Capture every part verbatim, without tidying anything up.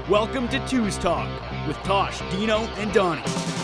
Welcome to Two's Talk with Tosh, Dino, and Donnie.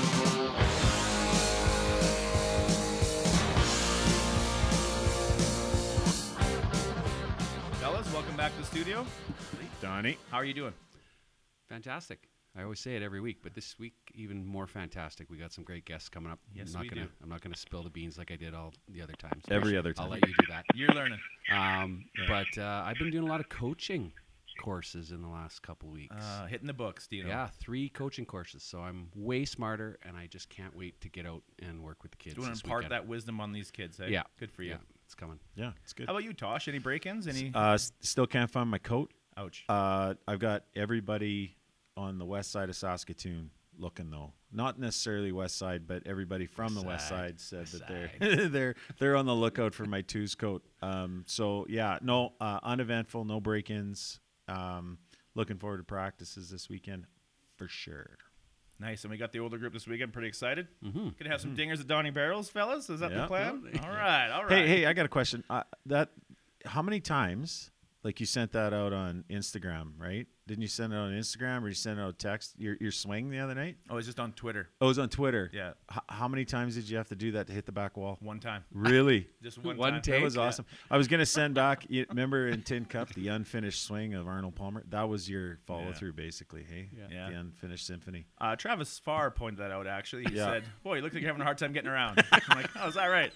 Fellas, welcome back to the studio. Donnie, how are you doing? Fantastic. I always say it every week, but this week even more fantastic. We got some great guests coming up. Yes, I'm not we gonna, do. I'm not going to spill the beans like I did all the other times. Every other I'll time. let you do that. You're learning. Um, But uh, I've been doing a lot of coaching courses in the last couple weeks. Uh, hitting the books, Dino. Yeah, three coaching courses. So I'm way smarter, and I just can't wait to get out and work with the kids. Do you want this to impart weekend. that wisdom on these kids, eh? Yeah. Good for you. Yeah, it's coming. Yeah, it's good. How about you, Tosh? Any break-ins? Any? Uh, s- still can't find my coat. Ouch. Uh, I've got everybody on the west side of Saskatoon looking though. Not necessarily west side, but everybody from West the west side, side said west that they're they're they're on the lookout for my twos coat. Um, so yeah, no, uh, uneventful, no break-ins. Um, looking forward to practices this weekend for sure. Nice. And we got the older group this weekend. Pretty excited. Mm-hmm. Gonna have some dingers at Donnie Barrels, fellas. Is that the Yeah. plan? Yeah. All right. All right. Hey, hey, I got a question. Uh, that how many times? Like you sent that out on Instagram, right? Didn't you send it on Instagram or you sent it out text? Your your swing the other night? Oh, it's just on Twitter. Oh, it was on Twitter. Yeah. H- how many times did you have to do that to hit the back wall? One time. Really? Just one, One time. take? That was awesome. I was gonna send back. You remember in Tin Cup the unfinished swing of Arnold Palmer? That was your follow Yeah. through, basically. Hey, Yeah. Yeah. the unfinished symphony. Uh, Travis Farr pointed that out, actually. He Yeah. said, boy, you look like you're having a hard time getting around. I'm like, oh, is that right?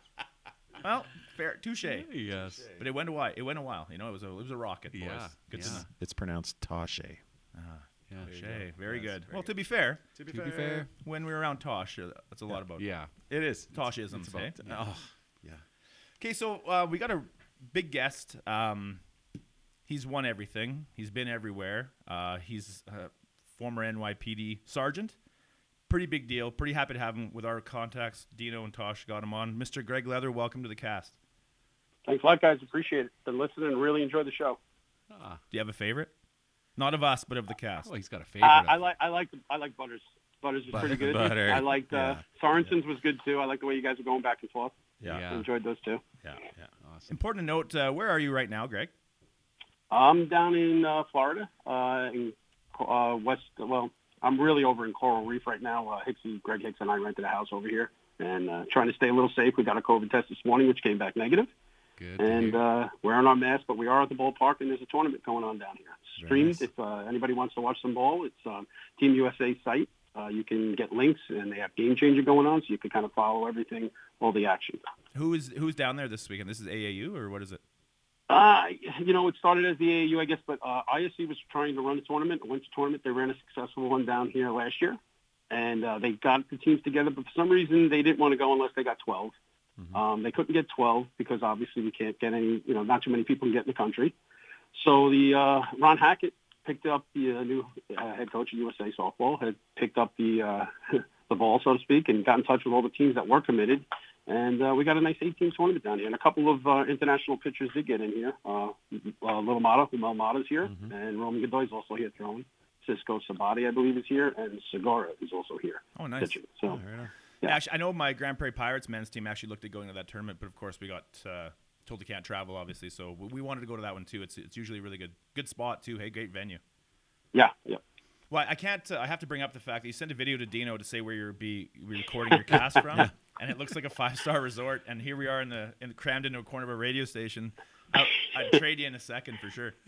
Well, fair. Touche. Yes. But it went a while. It went a while. You know, it was a, it was a rocket, boys. Yeah. Good to Yeah. know. It's pronounced Toshe. Yeah. Touche. there you go. Very Yes, good. very Well, to be fair, To To be fair, when we were around Tosh, uh, that's a lot about yeah. it is. Toshisms, It's eh? about- Oh, yeah. Okay, so uh, we got a big guest. Um, he's won everything. He's been everywhere. Uh, he's a former N Y P D sergeant. Pretty big deal. Pretty happy to have him with our contacts. Dino and Tosh got him on. Mister Greg Leather, welcome to the cast. Thanks a lot, guys. Appreciate it. Been listening and really enjoyed the show. Ah. Do you have a favorite? Not of us, but of the cast. Oh, he's got a favorite. Uh, of- I like I like I like Butters. Butters was Butter- pretty good. Butter, I liked uh, yeah. Sorensen's was good too. I like the way you guys were going back and forth. Yeah. Yeah. Enjoyed those too. Yeah. Yeah. Awesome. Important to note, uh, where are you right now, Greg? I'm down in uh, Florida, uh, in uh, West. Well, I'm really over in Coral Reef right now. Uh, Hicksy, Greg Hicks, and I rented a house over here, and uh, trying to stay a little safe. We got a COVID test this morning, which came back negative. Good. to And hear. uh, wearing our masks, but we are at the ballpark, and there's a tournament going on down here. Very Streamed. nice. If uh, anybody wants to watch some ball, it's on Team U S A site. Uh, you can get links, and they have Game Changer going on, so you can kind of follow everything, all the action. Who is who's down there this weekend? This is A A U, or what is it? Uh, you know, it started as the A A U, I guess, but uh, I S C was trying to run a tournament, a winter tournament. They ran a successful one down here last year, and uh, they got the teams together, but for some reason they didn't want to go unless they got twelve. Um, they couldn't get twelve because obviously we can't get any, you know, not too many people can get in the country. So the uh, Ron Hackett picked up the uh, new uh, head coach of U S A softball, had picked up the uh, the ball, so to speak, and got in touch with all the teams that were committed. And uh, we got a nice eight-team tournament down here. And a couple of uh, international pitchers did get in here. Uh, uh, Little Mata, Mel Mata's here, Mhm. and Roman Godoy's also here throwing. Cisco Sabati, I believe, is here, and Segura is also here Oh, nice. pitching. So. Oh, right on. Yeah, actually, I know my Grand Prairie Pirates men's team actually looked at going to that tournament, but of course we got uh, told they can't travel, obviously. So we, we wanted to go to that one too. It's it's usually a really good good spot too. Hey, great venue. Yeah, yeah. Well, I can't. Uh, I have to bring up the fact that you sent a video to Dino to say where you're be recording your cast from, and it looks like a five star resort. And here we are in the in crammed into a corner of a radio station. I, I'd trade you in a second for sure.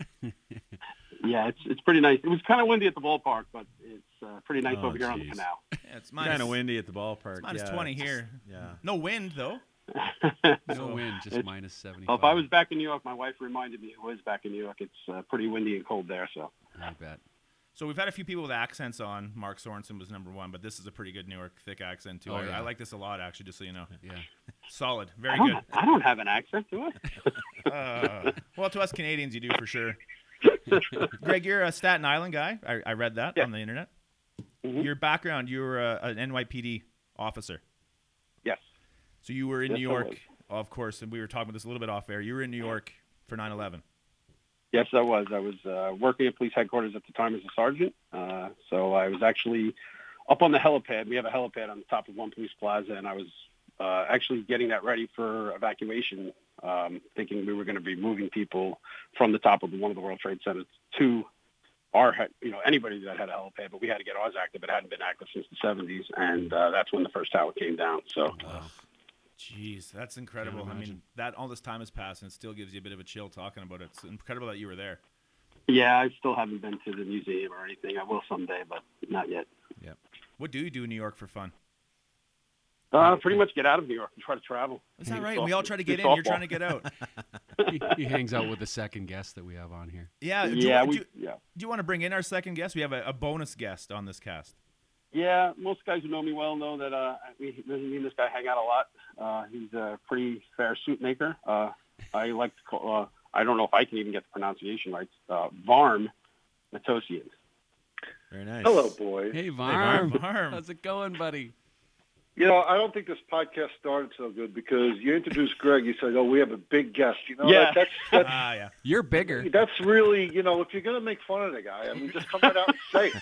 Yeah, it's it's pretty nice. It was kind of windy at the ballpark, but it's uh, pretty nice Oh, over here on the geez. canal. Yeah, it's minus, Kind of windy at the ballpark. It's minus yeah, twenty it's- here. Yeah. No wind though. No wind, just it's- minus seventy-five. Well, if I was back in New York, my wife reminded me who was back in New York. It's uh, pretty windy and cold there, so. I bet. So we've had a few people with accents on. Mark Sorensen was number one, but this is a pretty good New York thick accent too. Oh, I, yeah. I like this a lot, actually. Just so you know, Yeah. solid, I very don't, good. I don't have an accent, do I? Uh, well, to us Canadians, you do for sure. Greg, you're a Staten Island guy. I, I read that Yeah. on the internet. Mhm. Your background, you were a, an N Y P D officer. Yes. So you were in Yes, New I York, was. of course, and we were talking about this a little bit off air. You were in New York for nine eleven. Yes, I was. I was uh, working at police headquarters at the time as a sergeant. Uh, so I was actually up on the helipad. We have a helipad on the top of One Police Plaza, and I was uh, actually getting that ready for evacuation, um, thinking we were going to be moving people from the top of one of the World Trade Centers to our, you know, anybody that had a helipad, but we had to get ours active. It hadn't been active since the seventies, and uh, that's when the first tower came down. So, Oh, jeez, that's incredible. I mean, imagine. that all this time has passed, and it still gives you a bit of a chill talking about it. It's incredible that you were there. yeah, I still haven't been to the museum or anything. I will someday, but not yet. Yeah. What do you do in New York for fun? Uh, pretty much get out of New York and try to travel. Is that Do right? soft- We all try to do get in. You're softball. trying to get out. he, he hangs out with the second guest that we have on here. Yeah. Do, Yeah, you, we, do, you, yeah. do you want to bring in our second guest? We have a, a bonus guest on this cast. Yeah, most guys who know me well know that uh, we, me and this guy hang out a lot. Uh, he's a pretty fair suit maker. Uh, I like to call, uh, I don't know if I can even get the pronunciation right, uh, Varm Matosian. Very nice. Hello, boys. Hey, Varm. Varm. How's it going, buddy? You know, I don't think this podcast started so good because you introduced Greg. You said, "Oh, we have a big guest." You know, Yeah. that, that's that's Ah, yeah. You're bigger. that's really, you know, if you're gonna make fun of the guy, I mean, just come right out and say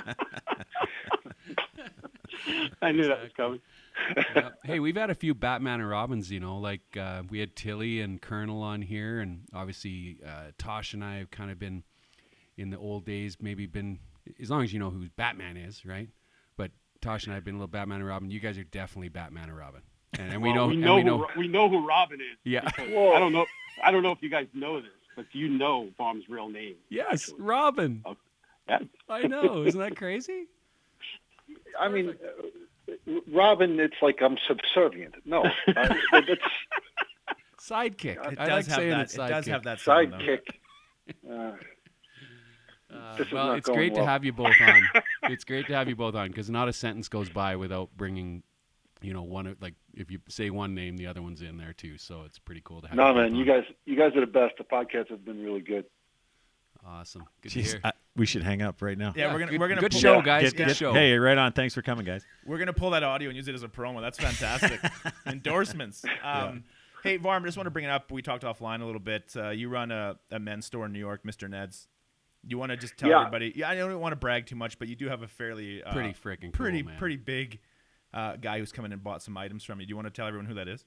it. I knew that was coming. Yeah. Hey, we've had a few Batman and Robins, you know, like uh, we had Tilly and Colonel on here, and obviously uh, Tosh and I have kind of been in the old days, maybe been, as long as you know who Batman is, right? But Tosh and I have been a little Batman and Robin. You guys are definitely Batman and Robin. And, and we Well, know, we and know, we who, know, Ro- we know who Robin is. yeah. because Whoa. I don't know. I don't know if you guys know this, but do you know Varm's real name? Yes, actually? Robin. Oh, yeah. I know. Isn't that crazy? I mean, uh, Robin, it's like I'm subservient. No, uh, it's Sidekick. It I does like have saying that. it's It does sidekick. have that sound, though. sidekick. Uh, Uh, This is well, not it's going great to well. have you both on. It's great to have you both on because not a sentence goes by without bringing, you know, one of like if you say one name, the other one's in there too. So it's pretty cool to have. no, you both man, you on. guys, you guys are the best. The podcasts have been really good. Awesome. Good Jeez, to hear. I- we should hang up right now. Yeah, we're gonna good, we're gonna good pull, show, Yeah. guys. Get- good get- show. Hey, right on. Thanks for coming, guys. We're gonna pull that audio and use it as a promo. That's fantastic. Endorsements. Um, Hey, Varm, I just want to bring it up. We talked offline a little bit. Uh, you run a, a men's store in New York, Mister Ned's. You want to just tell Yeah. everybody? Yeah, I don't want to brag too much, but you do have a fairly uh, Pretty freaking cool, pretty man. pretty big uh, guy who's come in and bought some items from you. Do you want to tell everyone who that is?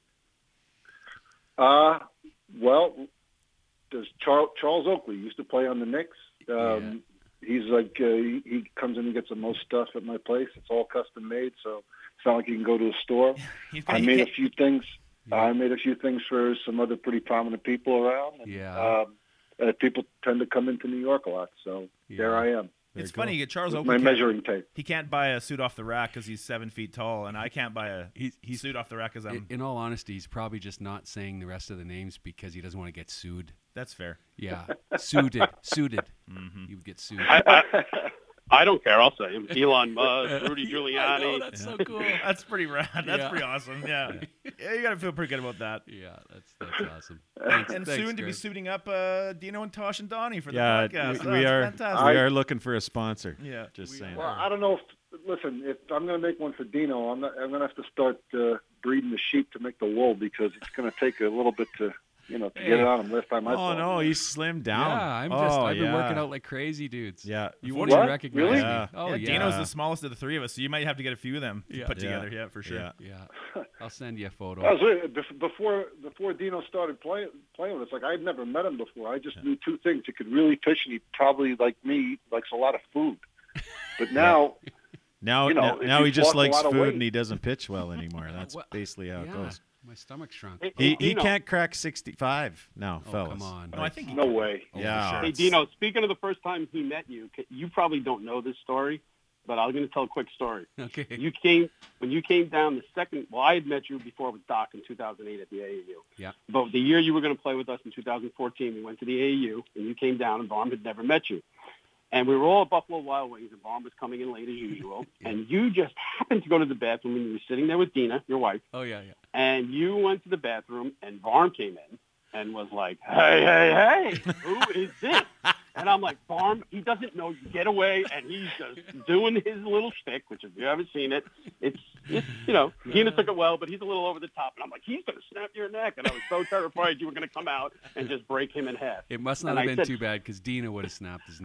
Uh, well, there's Charles, Charles Oakley used to play on the Knicks. Um, He's like, uh, he, he comes in and gets the most stuff at my place. It's all custom made, so it's not like you can go to a store. He's I he made a can't- few things. Yeah. I made a few things for some other pretty prominent people around. And, Yeah. Um, uh, people tend to come into New York a lot, so Yeah. there I am. Very It's cool. funny. Charles With Oakley my can't- measuring tape. He can't buy a suit off the rack because he's seven feet tall, and I can't buy a He's, he's suit off the rack because in, I'm. in all honesty, he's probably just not saying the rest of the names because he doesn't want to get sued. That's fair. Yeah, suited, suited. Mm-hmm. He would get sued. I, I, I don't care. I'll say him. Elon Musk, Rudy I know, Giuliani. that's so cool. That's pretty rad. That's Yeah. pretty awesome. Yeah. Yeah, you got to feel pretty good about that. Yeah, that's that's awesome. Thanks, And thanks, soon to be Greg. suiting up uh, Dino and Tosh and Donnie for the Yeah, podcast. we, Oh, we that's are. fantastic. We are looking for a sponsor. Yeah. Just We saying. Well, I don't know if. Listen, if I'm going to make one for Dino, I'm, not, I'm going to have to start uh, breeding the sheep to make the wool because it's going to take a little bit to, you know, to Hey. get it on him. Last time I Oh saw him. no, he's slimmed down. Yeah, I'm just. Oh, I've been yeah. working out like crazy, dudes. Yeah. You What? wouldn't What? recognize Really? me. Yeah. Oh yeah, yeah. Dino's the smallest of the three of us, so you might have to get a few of them to Yeah. put Yeah. together. Yeah, for sure. Yeah. Yeah, I'll send you a photo. I was wait- bef- before before Dino started playing playing with us. Like I'd never met him before. I just knew two things: he could really pitch, and he probably, like me, likes a lot of food. But now, Now, You know, now, if now you he just lost a likes lot of food weight- and he doesn't pitch well anymore. That's What? basically how it yeah, goes. my stomach shrunk. Hey, He hey, he Dino. can't crack sixty-five now, Oh, fellas. come on. No, I think he no can. way. Oh, for Yeah. sure. Hey, Dino, speaking of the first time he met you, c- you probably don't know this story, but I'm going to tell a quick story. Okay. You came when you came down the second. Well, I had met you before with Doc in two thousand eight at the A A U. Yeah. But the year you were going to play with us in two thousand fourteen, we went to the A A U, and you came down, and Varm had never met you. And we were all at Buffalo Wild Wings, and Varm was coming in late as usual. Yeah. And you just happened to go to the bathroom, and you were sitting there with Dina, your wife, Oh yeah, yeah. and you went to the bathroom, and Varm came in and was like, hey, hey, hey, who is this? And I'm like, Varm, he doesn't know you. Get away. And he's just doing his little shtick, which if you haven't seen it, it's, it's you know, Dina took it well, but he's a little over the top. And I'm like, he's going to snap your neck. And I was so terrified you were going to come out and just break him in half. It must not And have I been said- too bad because Dina would have snapped his neck.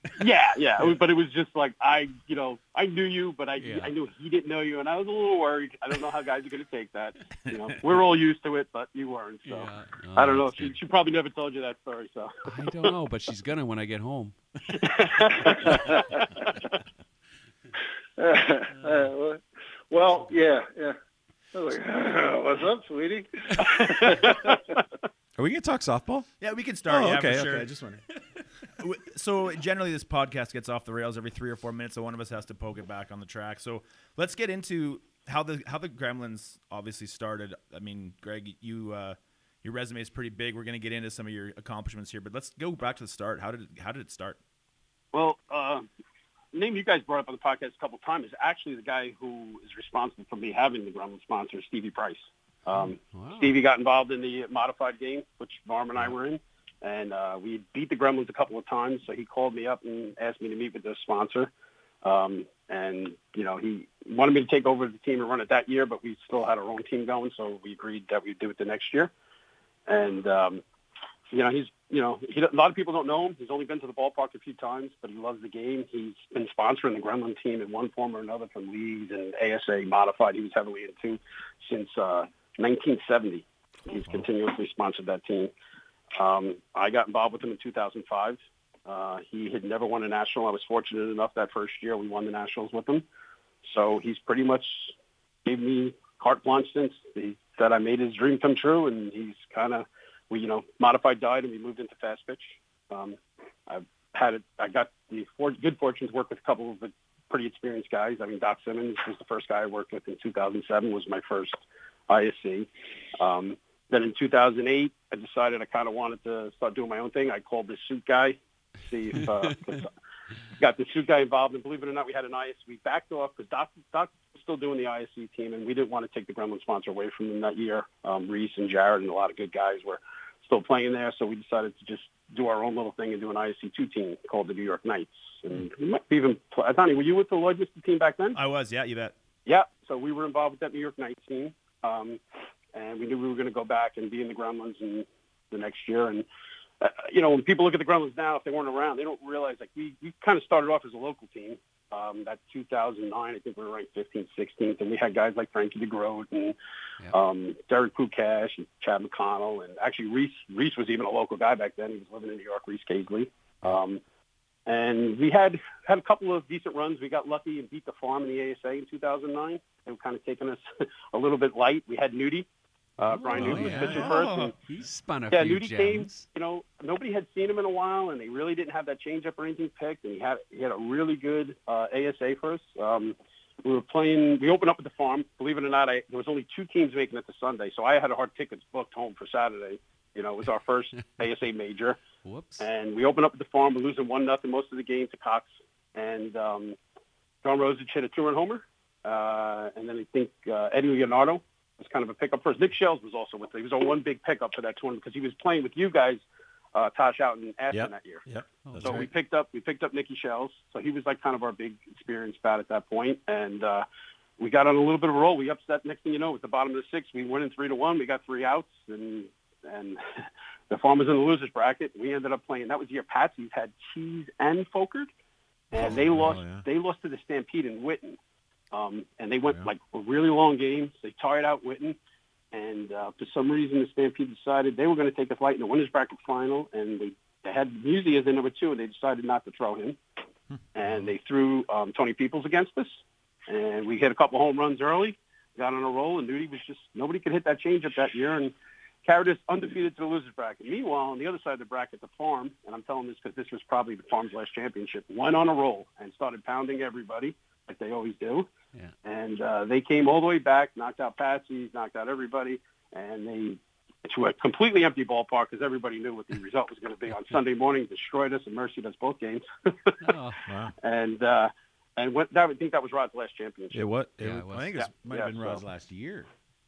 Yeah, yeah, but it was just like I, you know, I knew you, but I, Yeah. I knew he didn't know you, and I was a little worried. I don't know how guys are going to take that. You know, we're all used to it, but you weren't. So Yeah. Oh, I don't know. that's She, good. she probably never told you that story. So I don't know, but she's gonna when I get home. Uh, well, yeah, yeah. I was like, what's up, sweetie? Are we gonna talk softball? Yeah, we can start. oh, yeah, okay, for sure. okay. I just wondering. W- So generally, this podcast gets off the rails every three or four minutes, so one of us has to poke it back on the track. So let's get into how the how the Gremlins obviously started. I mean, Greg, you uh, your resume is pretty big. We're going to get into some of your accomplishments here, but let's go back to the start. How did it, how did it start? Well, uh, name you guys brought up on the podcast a couple of times is actually the guy who is responsible for me having the Gremlin sponsor, Stevie Price. Um, Wow. Stevie got involved in the modified game, which Varm and I were in, and uh, we beat the Gremlins a couple of times. So he called me up and asked me to meet with the sponsor. Um, and, you know, he wanted me to take over the team and run it that year, but we still had our own team going. So we agreed that we'd do it the next year. And, um, you know, he's, you know, he, a lot of people don't know him. He's only been to the ballpark a few times, but he loves the game. He's been sponsoring the Gremlin team in one form or another from leagues and A S A modified. He was heavily into since uh, nineteen seventy. He's continuously sponsored that team. Um, I got involved with him in two thousand five. Uh, he had never won a national. I was fortunate enough that first year we won the nationals with him. So he's pretty much gave me carte blanche since. He said I made his dream come true, and he's kind of, we, you know, modified died and we moved into fast pitch. Um, I've had it. I got the for, good fortune to work with a couple of the pretty experienced guys. I mean, Doc Simmons was the first guy I worked with in two thousand seven, was my first I S C. Um, then in two thousand eight, I decided I kind of wanted to start doing my own thing. I called the suit guy, see if uh, got the suit guy involved, and believe it or not, we had an I S C. We backed off because Doc, Doc was still doing the I S C team, and we didn't want to take the Gremlin sponsor away from them that year. Um, Reese and Jared and a lot of good guys were still playing there, so we decided to just do our own little thing and do an I S C two team called the New York Knights. And we might even play. Donnie, were you with the Lloyd Mister team back then? I was, yeah, you bet. Yeah, so we were involved with that New York Knights team, um, and we knew we were going to go back and be in the Gremlins in the next year. And uh, you know, when people look at the Gremlins now, if they weren't around, they don't realize like we we kind of started off as a local team. Um, that two thousand nine, I think we were ranked fifteenth, sixteenth, and we had guys like Frankie DeGroat and Yeah. um, Derek Pukash and Chad McConnell, and actually Reese Reese was even a local guy back then. He was living in New York, Reese Casely. Um, and we had had a couple of decent runs. We got lucky and beat the Farm in the A S A in two thousand nine. They were kind of taking us a little bit light. We had Nudie. Uh, Brian Oh, Newton was yeah. pitching first. And, He spun a yeah, few Nudie came. gems. You know, nobody had seen him in a while, and they really didn't have that changeup or anything picked. And he had he had a really good uh, A S A for us. Um, we were playing. We opened up at the Farm. Believe it or not, I, there was only two teams making it to Sunday, so I had hard tickets booked home for Saturday. You know, it was our first A S A major, Whoops. and we opened up at the Farm. We're losing one nothing most of the game to Cox, and um, John Rosich hit a two-run homer, uh, and then I think uh, Eddie Leonardo was kind of a pickup first. Nick Shells was also with it. He was on one big pickup for that tournament because he was playing with you guys, uh, Tosh out in Aspen Yep. that year. Yep. Oh, That's So we right. picked up we picked up Nicky Shells. So he was like kind of our big experienced bat at that point, and uh, we got on a little bit of a roll. We upset. Next thing you know, at the bottom of the sixth, we went in three to one. We got three outs, and and the Farm was in the losers bracket. We ended up playing. That was the year Patsy's had Cheese and Folkert, and they Oh, lost. yeah. They lost to the Stampede in Witten, um, and they went Yeah. like a really long game. They tired out Witten. And uh, for some reason, the Stampede decided they were going to take us light in the winners bracket final, and they, they had Musi as their number two, and they decided not to throw him. And they threw um, Tony Peoples against us, and we hit a couple home runs early, got on a roll, and Nudie was just nobody could hit that changeup that year, and carried us undefeated to the losers bracket. Meanwhile, on the other side of the bracket, the Farm, and I'm telling this because this was probably the Farm's last championship, went on a roll and started pounding everybody like they always do. Yeah. And uh, they came all the way back, knocked out Patsy's, knocked out everybody, and they to a completely empty ballpark because everybody knew what the result was going to be on Sunday morning. Destroyed us and mercied us both games, Oh, Wow. and uh, and what, that, I think that was Rod's last championship. It what? Yeah, it, it was. I think it was, Yeah, might yeah, have been so- Rod's last year.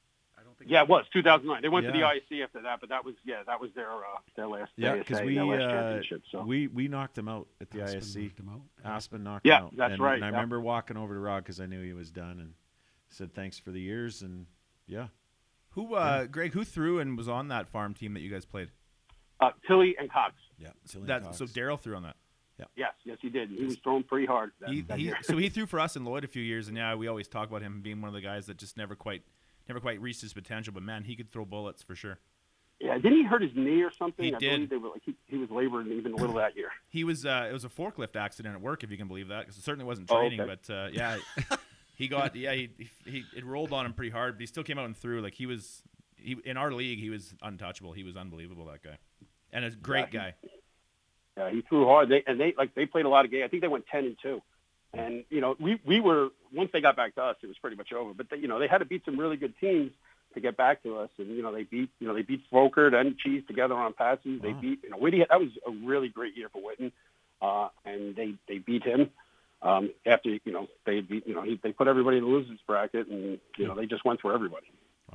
Yeah, it was two thousand nine. They went to the Yeah. I S C after that, but that was yeah, that was their uh, their last Yeah, A S A, because we their last uh, championship. So we we knocked him out at the Aspen I S C. knocked him out. Aspen knocked Yeah, him out. that's and, right, And I yeah. remember walking over to Rod because I knew he was done and said thanks for the years and yeah. Who, uh, Greg? Who threw and was on that Farm team that you guys played? uh, Tilly and Cox. Yeah. Silly That Cox. so Daryl threw on that. Yes, yes, he did. He was throwing pretty hard. That, He, that he, year. so he threw for us in Lloyd a few years, and yeah, we always talk about him being one of the guys that just never quite, never quite reached his potential. But man, he could throw bullets for sure. Yeah, didn't he hurt his knee or something? He I did. believe they were like he, he was laboring even a little that year. He was. Uh, it was a forklift accident at work, if you can believe that. Because it certainly wasn't Oh, training, okay. but uh, yeah, he got. Yeah, he, he it rolled on him pretty hard, but he still came out and threw. Like he was. He in our league, he was untouchable. He was unbelievable. That guy, and a great Yeah, guy. Yeah, he threw hard. They and they like they played a lot of games. I think they went ten and two. And you know, we we were once they got back to us, it was pretty much over. But they, you know, they had to beat some really good teams to get back to us. And you know, they beat you know they beat Folkert and Cheese together on passes. They Wow. beat you know Whitty. That was a really great year for Whitten, uh, and they they beat him. Um, after you know they beat you know he, they put everybody in the losers bracket, and you know they just went for everybody.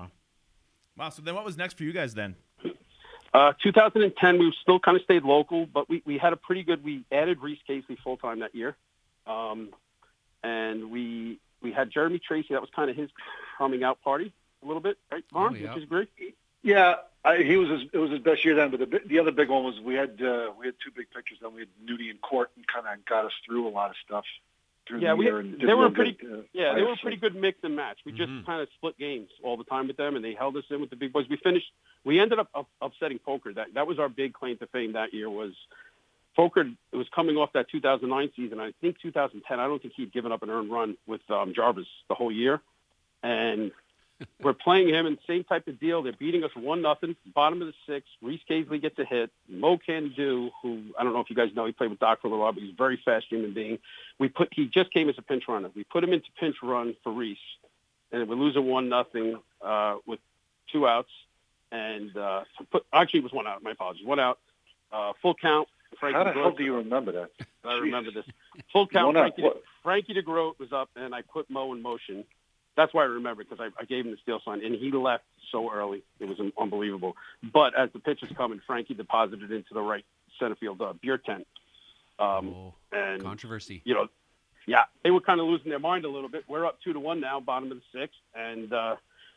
Wow. So then, what was next for you guys then? Uh, two thousand ten, we still kind of stayed local, but we, we had a pretty good. We added Reese Casey full time that year, um, and we we had Jeremy Tracy. That was kind of his coming out party a little bit, right, Vaughn? Oh, yeah. Which is great. Yeah, I, he was his, it was his best year then. But the bi- the other big one was we had uh, we had two big pictures. Then we had Nudie and Court, and kind of got us through a lot of stuff through Yeah, the we- year. And did they were real pretty- good, uh, Yeah, they were a I S C. pretty good mix and match. We just Mhm. kind of split games all the time with them, and they held us in with the big boys. We finished. We ended up up, upsetting Folkert. That that was our big claim to fame that year. Was Folkert? It was coming off that two thousand nine season. I think two thousand ten. I don't think he'd given up an earned run with um, Jarvis the whole year, and we're playing him in the same type of deal. They're beating us one nothing. Bottom of the sixth. Reese Casey gets a hit. Mo Candu, who I don't know if you guys know, he played with Doc for a little while, but he's a very fast human being. We put he just came as a pinch runner. We put him into pinch run for Reese, and we're losing one nothing uh, with two outs. And uh, so put, actually, it was one out. My apologies. One out. Uh, full count. Frankie How the hell DeGroat- do you remember that? I remember this. Full count. One out. Frankie, What? Frankie DeGroat was up, and I put Mo in motion. That's why I remember because I, I gave him the steal sign, and he left so early. It was un- unbelievable. But as the pitch was coming, Frankie deposited into the right center field uh, beer tent. Um, Oh, and controversy. you know, yeah, they were kind of losing their mind a little bit. We're up two to one now, bottom of the sixth, and uh,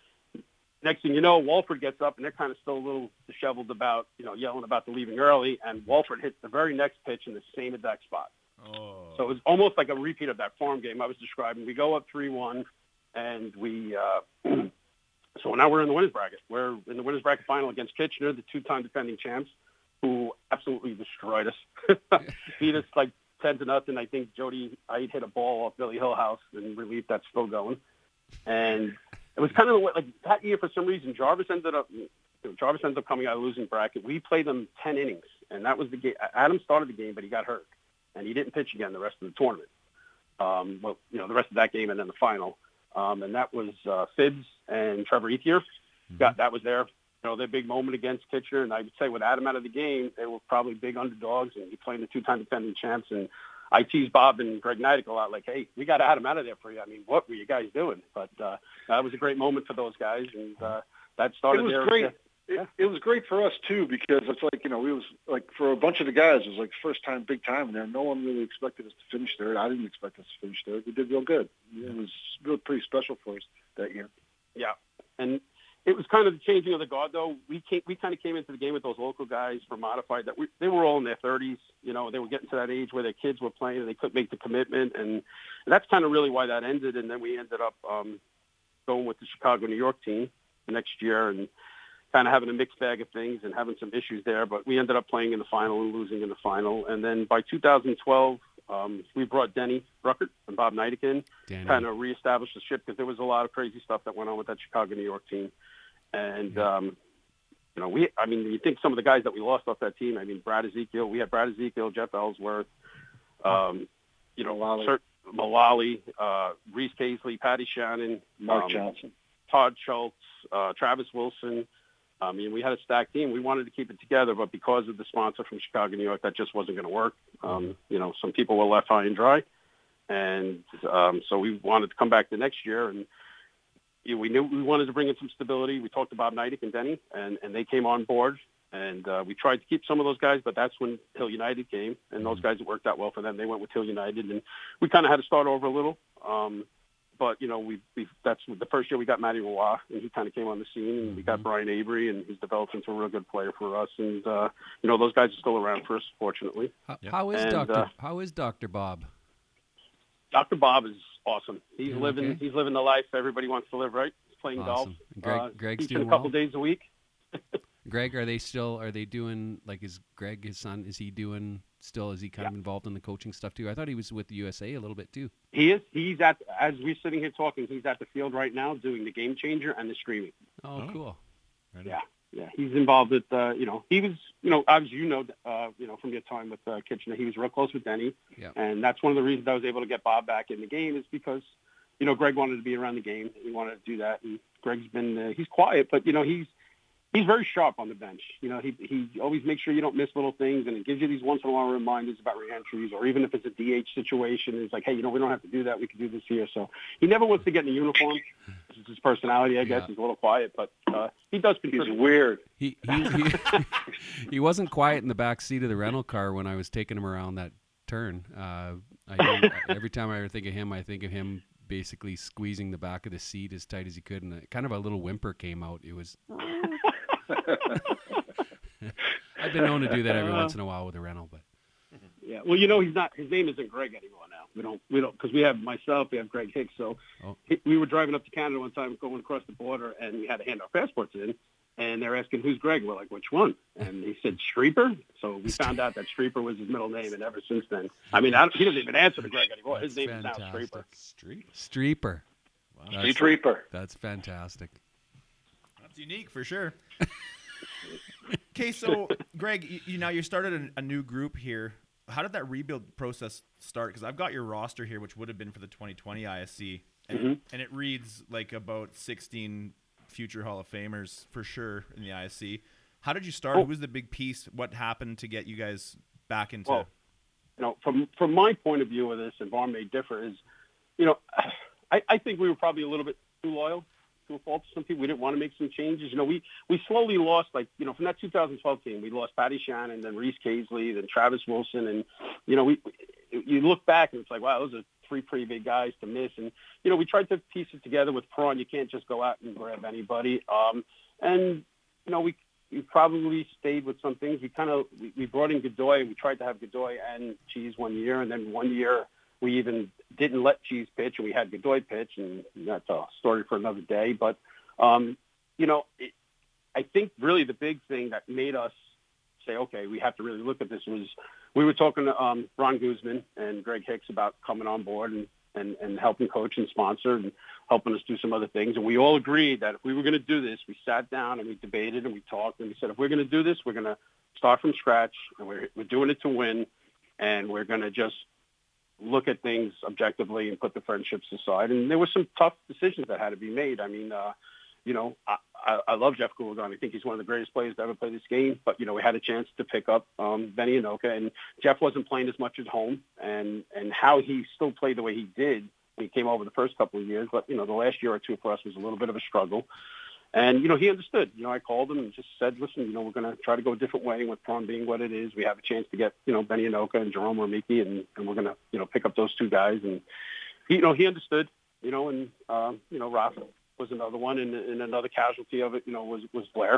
next thing you know, Walford gets up, and they're kind of still a little disheveled about, you know, yelling about the leaving early, and Walford hits the very next pitch in the same exact spot. Oh. So it was almost like a repeat of that farm game I was describing. We go up three one, and we uh, so now we're in the winners bracket. We're in the winners bracket final against Kitchener, the two-time defending champs, who absolutely destroyed us. Beat us like ten to nothing. I think Jody I hit a ball off Billy Hillhouse in relief. That's still going, and it was kind of like that year for some reason. Jarvis ended up Jarvis ended up coming out of the losing bracket. We played them ten innings, and that was the game. Adam started the game, but he got hurt, and he didn't pitch again the rest of the tournament. Um, well, you know, the rest of that game and then the final. Um, and that was uh, Phibbs and Trevor Ethier. Got that was their, you know, their big moment against Kitchener. And I would say with Adam out of the game, they were probably big underdogs, and he playing the two-time defending champs. And I teased Bob and Greg Neidick a lot, like, hey, we got Adam out of there for you. I mean, what were you guys doing? But uh, that was a great moment for those guys, and uh, that started It was their great. Yeah. It, it was great for us too because it's like, you know, we was like for a bunch of the guys it was like first time big time there. No one really expected us to finish third. I didn't expect us to finish third. We did real good. It was really pretty special for us that year. Yeah, and it was kind of the changing of the guard, though. We came, we kind of came into the game with those local guys for Modified that we, they were all in their thirties. You know, they were getting to that age where their kids were playing and they couldn't make the commitment, and, and that's kind of really why that ended. And then we ended up um, going with the Chicago, New York team next year and kind of having a mixed bag of things and having some issues there. But we ended up playing in the final and losing in the final. And then by two thousand twelve, um, we brought Denny Ruckert and Bob Neidick in, Danny. kind of reestablished the ship because there was a lot of crazy stuff that went on with that Chicago, New York team. And, um, you know, we, I mean, you think some of the guys that we lost off that team, I mean, Brad Ezekiel, we had Brad Ezekiel, Jeff Ellsworth, um, you know, Mullally. Cert, Mullally, uh, Reese Casey, Patty Shannon, Mark um, Johnson. Todd Schultz, uh, Travis Wilson. I mean, we had a stacked team. We wanted to keep it together, but because of the sponsor from Chicago, New York, that just wasn't going to work. Um, you know, some people were left high and dry. And um, so we wanted to come back the next year, and you know, we knew we wanted to bring in some stability. We talked to Bob Neidick and Denny, and, and they came on board. And uh, we tried to keep some of those guys, but that's when Hill United came, and those guys, it worked out well for them. They went with Hill United, and we kind of had to start over a little. Um, but you know, we we that's the first year we got Matty Roy, and he kind of came on the scene, and we got Brian Avery, and he's developed into a real good player for us. And uh, you know, those guys are still around for us, fortunately. How, how is And, Doctor uh, How is Doctor Bob? Doctor Bob is awesome. He's Yeah, living okay. he's living the life everybody wants to live, right? He's playing Awesome. golf. Greg- uh, Greg's teaching doing a couple well? days a week. Greg, are they still? Are they doing like? Is Greg his son? Is he doing still? Is he kind of involved in the coaching stuff too? I thought he was with the U S A a little bit too. He is. He's at as we're sitting here talking. He's at the field right now doing the game changer and the streaming. Oh, Oh. cool. Right. Yeah, yeah. He's involved with. Uh, you know, he was. You know, as you know, uh, you know, from your time with uh, Kitchener, he was real close with Denny. Yeah. And that's one of the reasons I was able to get Bob back in the game is because, you know, Greg wanted to be around the game. He wanted to do that, and Greg's been. Uh, he's quiet, but you know, he's. He's very sharp on the bench. You know, he he always makes sure you don't miss little things, and it gives you these once in a while reminders about reentries, or even if it's a D H situation, it's like, hey, you know, we don't have to do that. We can do this here. So he never wants to get in a uniform. This is his personality, I guess. Yeah. He's a little quiet, but uh, he does He's contribute. weird. He he, he he wasn't quiet in the back seat of the rental car when I was taking him around that turn. Uh, I, every time I think of him, I think of him basically squeezing the back of the seat as tight as he could, and a, kind of a little whimper came out. It was. I've been known to do that every Uh, once in a while with a rental, but Yeah. Well, you know, he's not. His name isn't Greg anymore now. We don't. We don't because we have myself. We have Greg Hicks. So Oh. he, we were driving up to Canada one time, going across the border, and we had to hand our passports in. And they're asking, who's Greg? We're like, which one? And he said, Streeper. So we found out that Streeper was his middle name, and ever since then, I mean, I don't, he doesn't even answer to Greg anymore. His That's name is now fantastic. Streeper. Street. Streeper. Wow. Street Reaper. That's fantastic. That's unique for sure. Okay, so Greg, you, you now you started a, a new group here. How did that rebuild process start? Because I've got your roster here, which would have been for the twenty twenty I S C, and, Mhm. and it reads like about sixteen future Hall of Famers for sure in the I S C. How did you start? Oh. Who was the big piece? What happened to get you guys back into? Well, you know, from from my point of view of this, and Vaughn may differ, is, you know, I, I think we were probably a little bit too loyal to a fault to some people. We didn't want to make some changes. You know, we, we slowly lost, like, you know, from that two thousand twelve team, we lost Patty Shannon, then Reese Casely, then Travis Wilson. And, you know, we you look back and it's like, wow, those are three pretty big guys to miss. And, you know, we tried to piece it together with Prawn. You can't just go out and grab anybody. Um, and, you know, we we probably stayed with some things. We kind of we, we brought in Godoy. We tried to have Godoy and Cheese one year, and then one year we even didn't let Cheese pitch, and we had Godoy pitch, and that's a story for another day. But um, you know, it, I think really the big thing that made us say, okay, we have to really look at this was we were talking to um, Ron Guzman and Greg Hicks about coming on board and, and, and helping coach and sponsor and helping us do some other things. And we all agreed that if we were going to do this, we sat down and we debated and we talked and we said, if we're going to do this, we're going to start from scratch, and we're, we're doing it to win, and we're going to just look at things objectively and put the friendships aside. And there were some tough decisions that had to be made. I mean, uh, you know, I, I, I love Jeff Goulden. I think he's one of the greatest players to ever play this game. But, you know, we had a chance to pick up um, Benny Anoka, and Jeff wasn't playing as much at home. And, and how he still played the way he did when he came over the first couple of years. But, you know, the last year or two for us was a little bit of a struggle. And, you know, he understood. You know, I called him and just said, listen, you know, we're going to try to go a different way with Prawn being what it is. We have a chance to get, you know, Benny Anoka and Jerome Ramicki, and, and we're going to, you know, pick up those two guys. And, he, you know, he understood, you know, and, um, you know, Rafa was another one. And, and another casualty of it, you know, was, was Blair.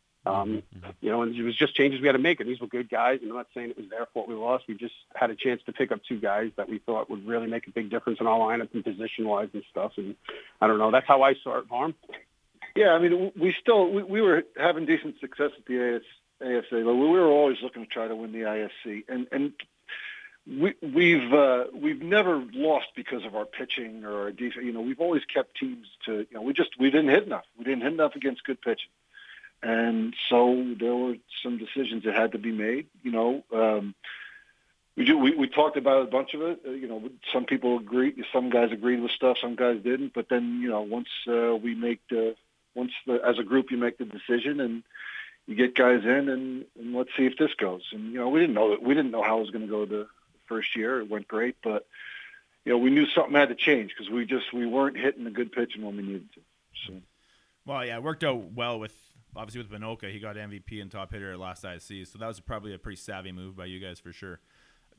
Um, Mm-hmm. you know, and it was just changes we had to make. And these were good guys. And I'm not saying it was their fault we lost. We just had a chance to pick up two guys that we thought would really make a big difference in our lineup and position-wise and stuff. And I don't know. That's how I saw it, Harm. Yeah, I mean, we still we, we were having decent success at the A S, A S A, but we were always looking to try to win the I S C, and and we we've uh, we've never lost because of our pitching or our defense. You know, we've always kept teams to, you know, we just we didn't hit enough. We didn't hit enough against good pitching, and so there were some decisions that had to be made. You know. Um, We, do, we we talked about a bunch of it. Uh, you know, some people agreed, some guys agreed with stuff, some guys didn't. But then, you know, once uh, we make the, once the, as a group you make the decision and you get guys in, and, and let's see if this goes. And you know, we didn't know that we didn't know how it was going to go the first year. It went great, but you know, we knew something had to change because we just we weren't hitting the good pitching when we needed to. So, Well, yeah, it worked out well with obviously with Vanoka. He got M V P and top hitter at last I S C, so that was probably a pretty savvy move by you guys for sure.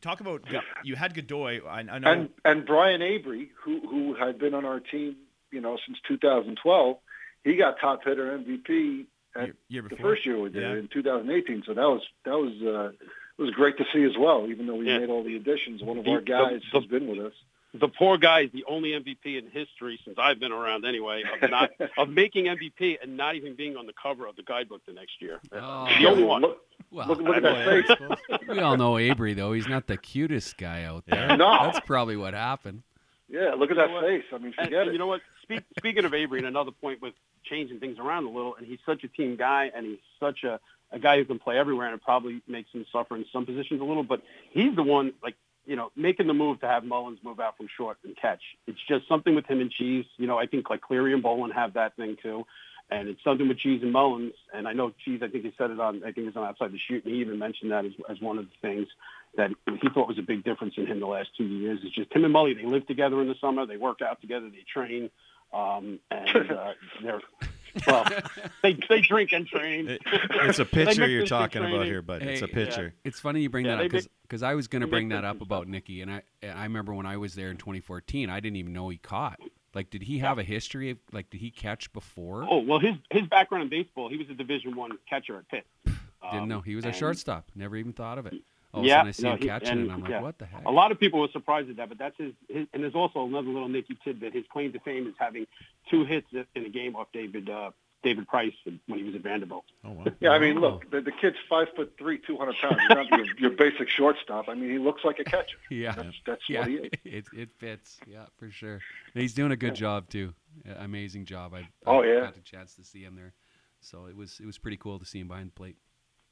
talk about you had Godoy. I, I know. And and Brian Avery, who who had been on our team, you know, since two thousand twelve, he got top hitter M V P at year, year the before. first year we did Yeah. in two thousand eighteen. So that was that was uh, it was great to see as well. Even though we Yeah. made all the additions, one of The- our guys the- has been with us. The poor guy is the only M V P in history since I've been around anyway of not of making M V P and not even being on the cover of the guidebook the next year. Oh. The only one. Look, Well, look, look at Oh, that yeah, I face. suppose. we all know Avery though. He's not the cutest guy out there. No. That's probably what happened. Yeah, look at You that know what? face. I mean, And, forget and it. you know what? Speak, speaking of Avery, and another point with changing things around a little, and he's such a team guy, and he's such a, a guy who can play everywhere, and it probably makes him suffer in some positions a little, but he's the one, like, you know, making the move to have Mullins move out from short and catch. It's just something with him and Cheese. You know, I think like Cleary and Bolin have that thing too. And it's something with Cheese and Mullins. And I know Cheese, I think he said it on, I think it was on Outside the Shoot, and he even mentioned that as, as one of the things that he thought was a big difference in him the last two years. It's just him and Mully, they live together in the summer, they work out together, they train, um, and uh, they're, well, they they drink and train. It- it's a They pitcher mix you're this in talking about training. here, but it's Hey, a pitcher. It's funny you bring Yeah, that up they because because I was going to they bring make that up sense about stuff. Nicky, and I I remember when I was there in twenty fourteen, I didn't even know he caught. Like, did he have a history of like did he catch before? Oh, well, his his background in baseball, he was a Division One catcher at Pitt. Didn't Um, know he was a and- shortstop. Never even thought of it. All of Yeah, a sudden I see no, him he- catching, and- and I'm like, yeah. what the heck? A lot of people were surprised at that, but that's his, his. And there's also another little Nicky tidbit. His claim to fame is having two hits in a game off David uh, David Price when he was at Vanderbilt. Oh, wow. Yeah, I mean, Oh. look, the, the kid's five foot three, two hundred pounds. He's not your, your basic shortstop. I mean, he looks like a catcher. Yeah, That's that's yeah, what he is. it it fits. Yeah, for sure. And he's doing a good job too. Yeah, amazing job. I, I Oh, yeah. got a chance to see him there, so it was it was pretty cool to see him behind the plate.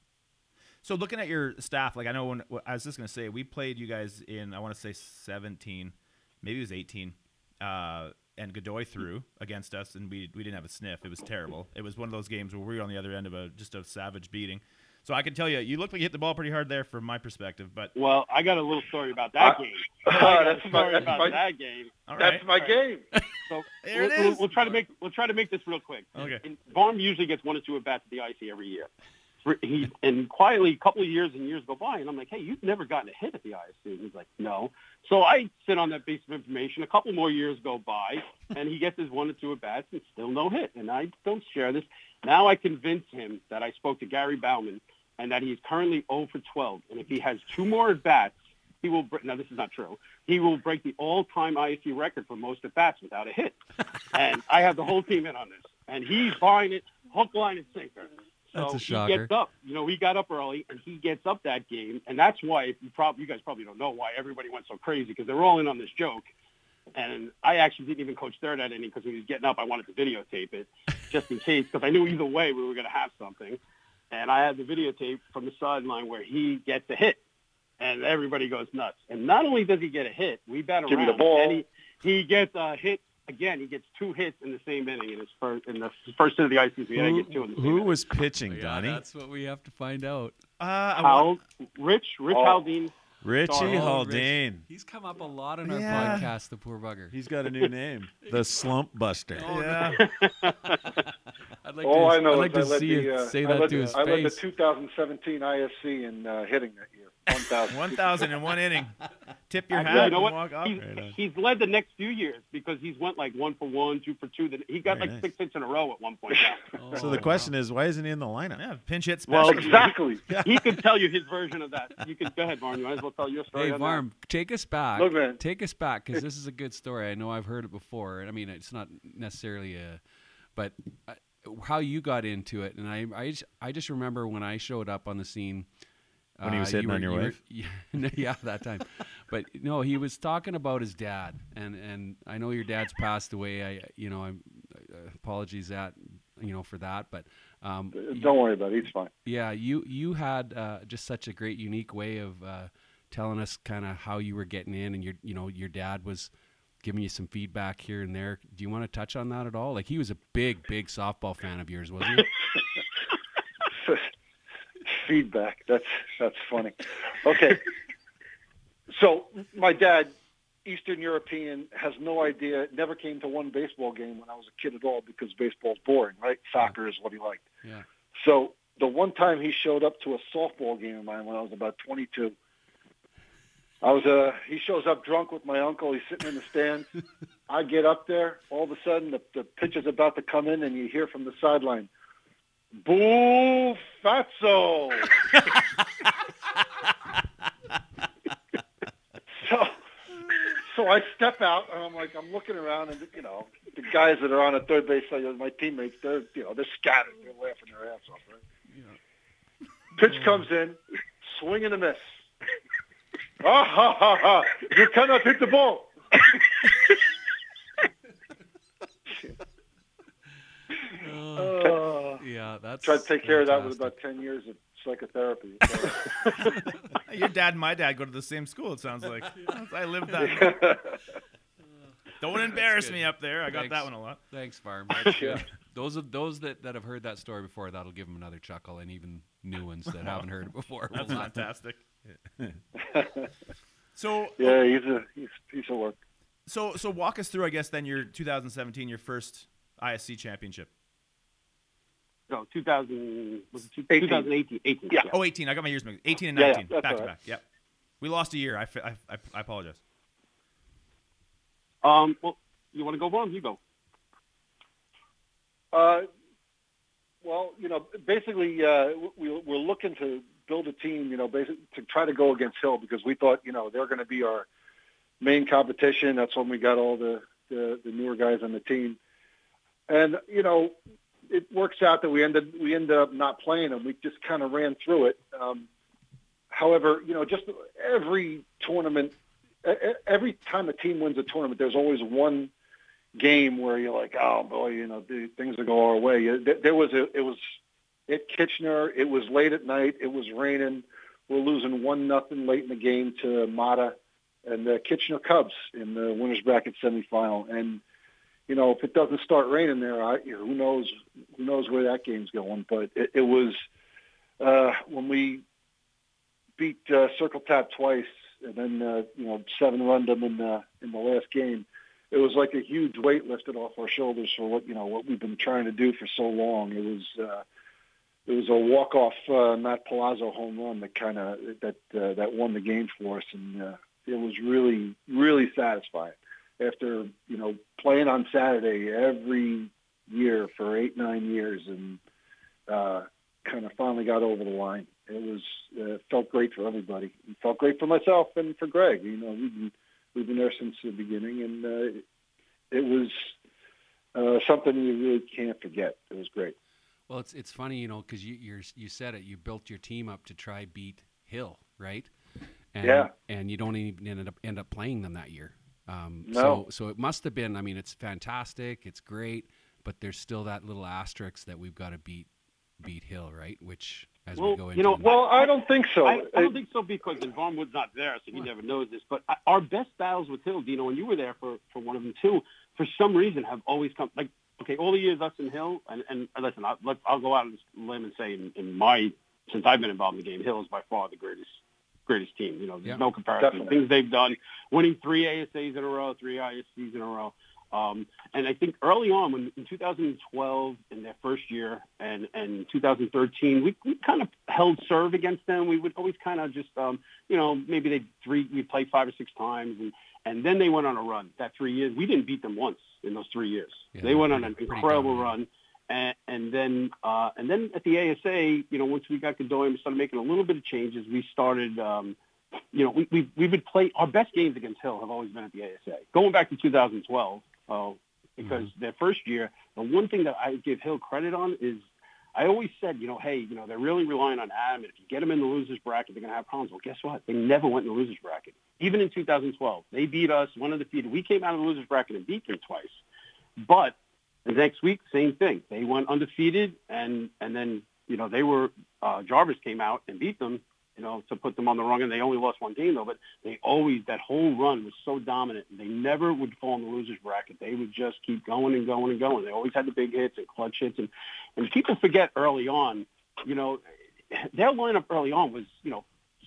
So looking at your staff, like I know when I was just gonna say we played you guys in I want to say seventeen, maybe it was eighteen, uh, and Godoy threw against us, and we we didn't have a sniff. It was terrible. It was one of those games where we were on the other end of a just a savage beating. So I can tell you, you looked like you hit the ball pretty hard there from my perspective. But Well, I got a little story about that Uh, game. I got a that's story my- that's about my- that game. all right, That's my game. So There it we'll, we'll, is. we'll try to make we'll try to make this real quick. Okay. And Varm usually gets one or two at bats at the I C every year. For- He and quietly, a couple of years and years go by, and I'm like, "Hey, you've never gotten a hit at the I S C." And he's like, "No." So I sit on that piece of information. A couple more years go by, and he gets his one or two at bats, and still no hit. And I don't share this. Now I convince him that I spoke to Gary Bauman, and that he's currently oh for twelve. And if he has two more at bats, he will. Break, now this is not true. He will break the all-time I S C record for most at bats without a hit. And I have the whole team in on this, and he's buying it hook, line, and sinker. So That's a he shocker. gets up. You know, he got up early, and he gets up that game, and that's why you probably you guys probably don't know why everybody went so crazy because they were all in on this joke. And I actually didn't even coach third that inning because when he was getting up, I wanted to videotape it just in case because I knew either way we were going to have something. And I had the videotape from the sideline where he gets a hit, and everybody goes nuts. And not only does he get a hit, we bat Give me around, the ball. and he, he gets a hit again. He gets two hits in the same inning in his first in the first hit of the I C C. Yeah, he Who, gets two in the same who inning. was pitching, Yeah, Donnie? that's what we have to find out. uh, I wa- Hal, Rich, Rich Oh. Haldane. Richie Sorry. Oh, Haldane. He's come up a lot in our Yeah. podcast. The poor bugger. He's got a new name, the Slump Buster. Oh, yeah. I'd like All to, I know I'd like is to I led see the you uh, say I that led, to his I led the face. two thousand seventeen I S C in uh, hitting that year. one thousand. one thousand in one inning. Tip your Actually, hat you know and what? walk off. He's, Right on. he's led the next few years because he's went like one for one, two for two. Then he got Very like nice. six hits in a row at one point. Oh, So the question is, why isn't he in the lineup? Yeah, pinch hit Well, special. Exactly. he could tell you his version of that. You could go ahead, Varm. You might as well tell your story. Hey, on that. Varm, take us back. Look, man. Take us back because this is a good story. I know I've heard it before. And I mean, it's not necessarily a, but uh, how you got into it. And I, I, just, I just remember when I showed up on the scene. When he was uh, hitting you on your you wife? yeah, yeah, that time. But no, he was talking about his dad, and and I know your dad's passed away. I, you know, I'm uh, apologies that, you know, for that. But um, Don't worry about it. He's fine. yeah, you you had uh, just such a great, unique way of uh, telling us kind of how you were getting in, and your you know your dad was giving you some feedback here and there. Do you want to touch on that at all? Like he was a big, big softball fan of yours, wasn't he? Feedback. That's that's funny. Okay. So my dad, Eastern European, has no idea. Never came to one baseball game when I was a kid at all because baseball's boring, right? Soccer is what he liked. Yeah. So the one time he showed up to a softball game of mine when I was about twenty-two, I was uh he shows up drunk with my uncle. He's sitting in the stands. I get up there. All of a sudden, the, the pitch is about to come in, and you hear from the sideline, "Boo, Fatso!" so, so I step out, and I'm like, I'm looking around, and you know, the guys that are on at third base, like my teammates, they're you know they're scattered. They're laughing their ass off, right? Yeah. Pitch comes in, swing and a miss. Ah, ha, ha, ha. You cannot hit the ball. Uh, yeah, that's. Tried to take care fantastic. of that with about ten years of psychotherapy. So. Your dad and my dad go to the same school, it sounds like. I lived that. Don't embarrass good. me up there. I got Thanks. that one a lot. Thanks, Farm. That's good. Those of those that, that have heard that story before, that'll give them another chuckle, and even new ones that haven't heard it before. That's will laugh. fantastic. So Yeah, he's a he's a piece of work. so so walk us through, I guess, then your two thousand seventeen, your first I S C championship. No, two thousand was it two, eighteen. twenty eighteen? eighteen. Yeah. Oh, eighteen. I got my years mixed. eighteen and Yeah, yeah, nineteen, that's back all to right. back. Yep. We lost a year. I, fi- I, I, I apologize. Um, well, you want to go, Vaughn? You go. Uh, well, you know, basically, uh, we, we're looking to build a team, you know, basically to try to go against Hill because we thought, you know, they're going to be our main competition. That's when we got all the, the, the newer guys on the team. And, you know, it works out that we ended, we ended up not playing them. We just kind of ran through it. Um, however, you know, just every tournament, every time a team wins a tournament, there's always one game where you're like, oh boy, you know, the, things will go our way. There was a, it was at Kitchener. It was late at night. It was raining. We're losing one nothing late in the game to Mata and the Kitchener Cubs in the winners bracket semifinal. And you know, if it doesn't start raining there, I, you know, who knows? Who knows where that game's going? But it, it was uh, when we beat uh, Circle Tap twice, and then uh, you know seven run them in the in the last game. It was like a huge weight lifted off our shoulders for what you know what we've been trying to do for so long. It was uh, it was a walk off uh, Matt Palazzo home run that kind of that uh, that won the game for us, and uh, it was really really satisfying. After you know playing on Saturday every year for eight nine years, and uh, kind of finally got over the line. It was uh, felt great for everybody. It felt great for myself and for Greg. You know, we've been we've been there since the beginning, and uh, it was uh, something you really can't forget. It was great. Well, it's it's funny, you know, because you you're, you said it. You built your team up to try beat Hill, right? And, Yeah. And you don't even end up end up playing them that year. Um, No. So so it must have been. I mean, it's fantastic. It's great, but there's still that little asterisk that we've got to beat beat Hill, right? Which as Well, we go into you know, the- Well, I don't think so. I, I don't It- think so because and Vaughn Wood's not there, so he never knows this. But I- our best battles with Hill, Dino, and you were there for, for one of them too, for some reason have always come like okay, all the years us and Hill, and, and listen, I'll, let's, I'll go out on this limb and say in, in my since I've been involved in the game, Hill is by far the greatest greatest team. You know, there's Yeah. no comparison. Definitely. Things they've done, winning three A S As in a row, three I S Cs in a row. Um, and I think early on, when in two thousand twelve, in their first year, and, and two thousand thirteen, we, we kind of held serve against them. We would always kind of just, um, you know, maybe they three we played five or six times, and, and then they went on a run. That three years, we didn't beat them once in those three years. Yeah, they went on pretty- an pretty incredible dominant. run. And, and then, uh, and then at the A S A, you know, once we got Godoy and we started making a little bit of changes, we started, um, you know, we, we, we would play our best games against Hill have always been at the A S A. Going back to two thousand twelve, uh, because Mm-hmm. their first year, the one thing that I give Hill credit on is I always said, you know, hey, you know, they're really relying on Adam. If you get them in the losers bracket, they're going to have problems. Well, guess what? They never went in the losers bracket. Even in two thousand twelve, they beat us, one undefeated. We came out of the losers bracket and beat them twice. But the next week, same thing. They went undefeated, and and then, you know, they were uh, Jarvis came out and beat them, you know, to put them on the rung, and they only lost one game, though. But they always, that whole run was so dominant. They never would fall in the losers bracket. They would just keep going and going and going. They always had the big hits and clutch hits. And, and people forget early on, you know, their lineup early on was, you know, stop,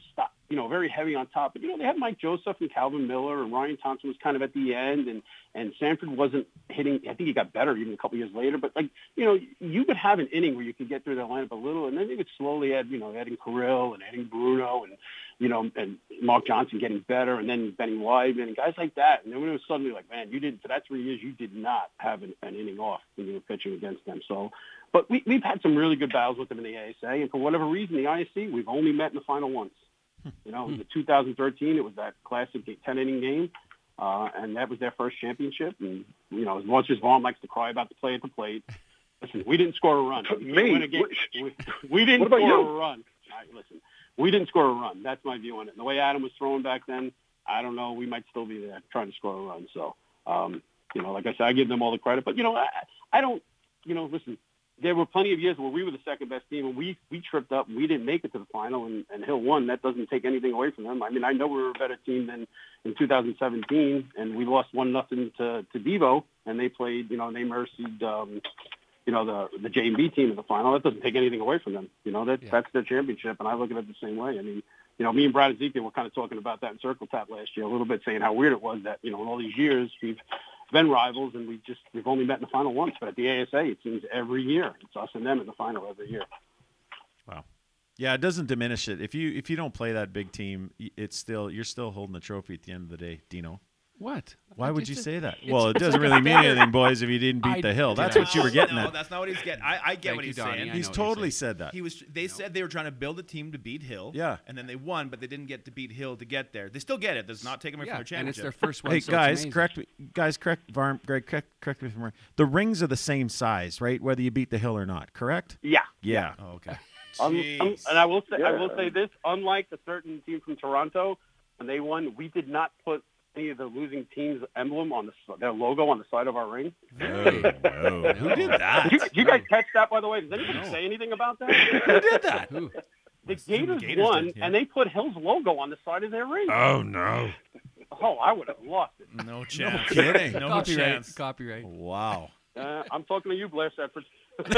you know, very heavy on top. But, you know, they had Mike Joseph and Calvin Miller, and Ryan Thompson was kind of at the end, and, and Sanford wasn't hitting. I think he got better even a couple years later. But, like, you know, you could have an inning where you could get through the lineup a little, and then you could slowly add, you know, adding Kirill and adding Bruno and, you know, and Mark Johnson getting better, and then Benny Wyman and guys like that. And then when it was suddenly like, man, you did for that three years, you did not have an, an inning off when you were pitching against them. So, but we, we've had some really good battles with them in the A S A, and for whatever reason, the I S C, we've only met in the final once. You know, in two thousand thirteen, it was that classic ten-inning game, uh, and that was their first championship. And, you know, as much as Vaughn likes to cry about the play at the plate, listen, we didn't score a run. We Me? win a game. We, we didn't What about score you? a run. All right, listen, we didn't score a run. That's my view on it. And the way Adam was throwing back then, I don't know. We might still be there trying to score a run. So, um, you know, like I said, I give them all the credit. But, you know, I, I don't, you know, listen, there were plenty of years where we were the second best team, and we, we tripped up, and we didn't make it to the final, and, and Hill won. That doesn't take anything away from them. I mean, I know we were a better team than in two thousand seventeen, and we lost one nothing to to Devo, and they played, you know, and they mercied, um, you know, the the J and B team in the final. That doesn't take anything away from them. You know, that Yeah. that's their championship, and I look at it the same way. I mean, you know, me and Brad Ezekiel were kind of talking about that in Circle Tap last year a little bit, saying how weird it was that, you know, in all these years we've been rivals, and we just we've only met in the final once. But at the A S A, it seems every year it's us and them in the final every year. Wow. Yeah, it doesn't diminish it. If you if you don't play that big team, y- it's still you're still holding the trophy at the end of the day, Dino. What? Why would It's you just- say that? it's- Well, it it's doesn't like really a mean better- anything, boys, if you didn't beat I- the Hill. did That's I? what you were getting no, at. that's not what he's getting. I, I get Thank what you, he's Donnie. saying. I He's know what you're totally saying. said that. He was. They said they were trying to build a team to beat Hill. Yeah. And then they won, but they didn't get to beat Hill to get there. They still get it. Does not take them away Yeah, from their and it's championship. their first one. Hey so it's guys, amazing. correct me. Guys, correct. Varm, Greg, correct, correct me if I'm wrong. The rings are the same size, right? Whether you beat the Hill or not, correct? Yeah. Yeah. Oh, okay. Um, um, Jeez. and I will say, I will Yeah. say this: unlike a certain team from Toronto, when they won, we did not put any of the losing team's emblem on the their logo on the side of our ring. No, no. Who did that? Did you, did you guys catch that, by the way? Does anybody say anything about that? Who did that? Who? The Gators, Gators won, did, yeah. and they put Hill's logo on the side of their ring. Oh no! Oh, I would have lost it. No chance. kidding. No Copyright. chance. Copyright. Wow. Uh, I'm talking to you, Blair Sedford.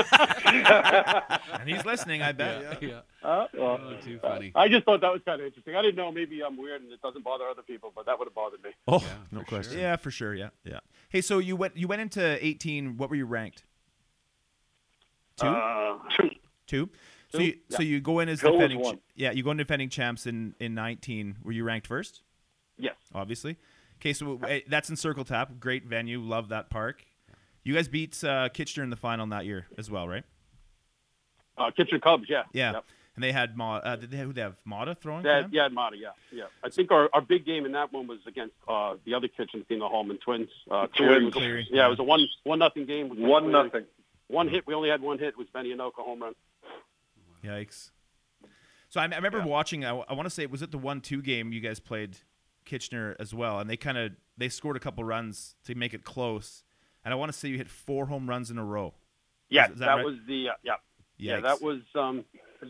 And he's listening, I bet. Yeah. Uh, Oh, too funny. I just thought that was kind of interesting. I didn't know, maybe I'm weird and it doesn't bother other people, but that would have bothered me. Oh, Yeah, no for question. sure. Yeah, for sure. Yeah. Yeah. Hey, so you went you went into eighteen. What were you ranked? Two. Uh, Two. So two, you so you go in as Hill was defending. one. ch- Yeah, you go in defending champs in in nineteen. Were you ranked first? yes. Obviously. Okay, so uh, that's in Circle Tap. Great venue. Love that park. You guys beat uh, Kitchener in the final that year as well, right? Uh, Kitchen Cubs, yeah. Yeah. Yep. And they had Ma- uh, did they who they have Mata throwing? for That, them? yeah, Mata, yeah, yeah. I think our, our big game in that one was against uh, the other Kitchen team, the Holman Twins. Uh, Cleary was a- Cleary. yeah, it was a one one nothing game. with One Cleary. nothing. One hit. We only had one hit. It was Benny Anoka home run. Yikes. So I, I remember Yeah. watching. I, I want to say was it the one-two game you guys played Kitchener as well, and they kind of they scored a couple runs to make it close, and I want to say you hit four home runs in a row. Yeah, Is- is that that, right? was the uh, yeah yeah Yikes. that was um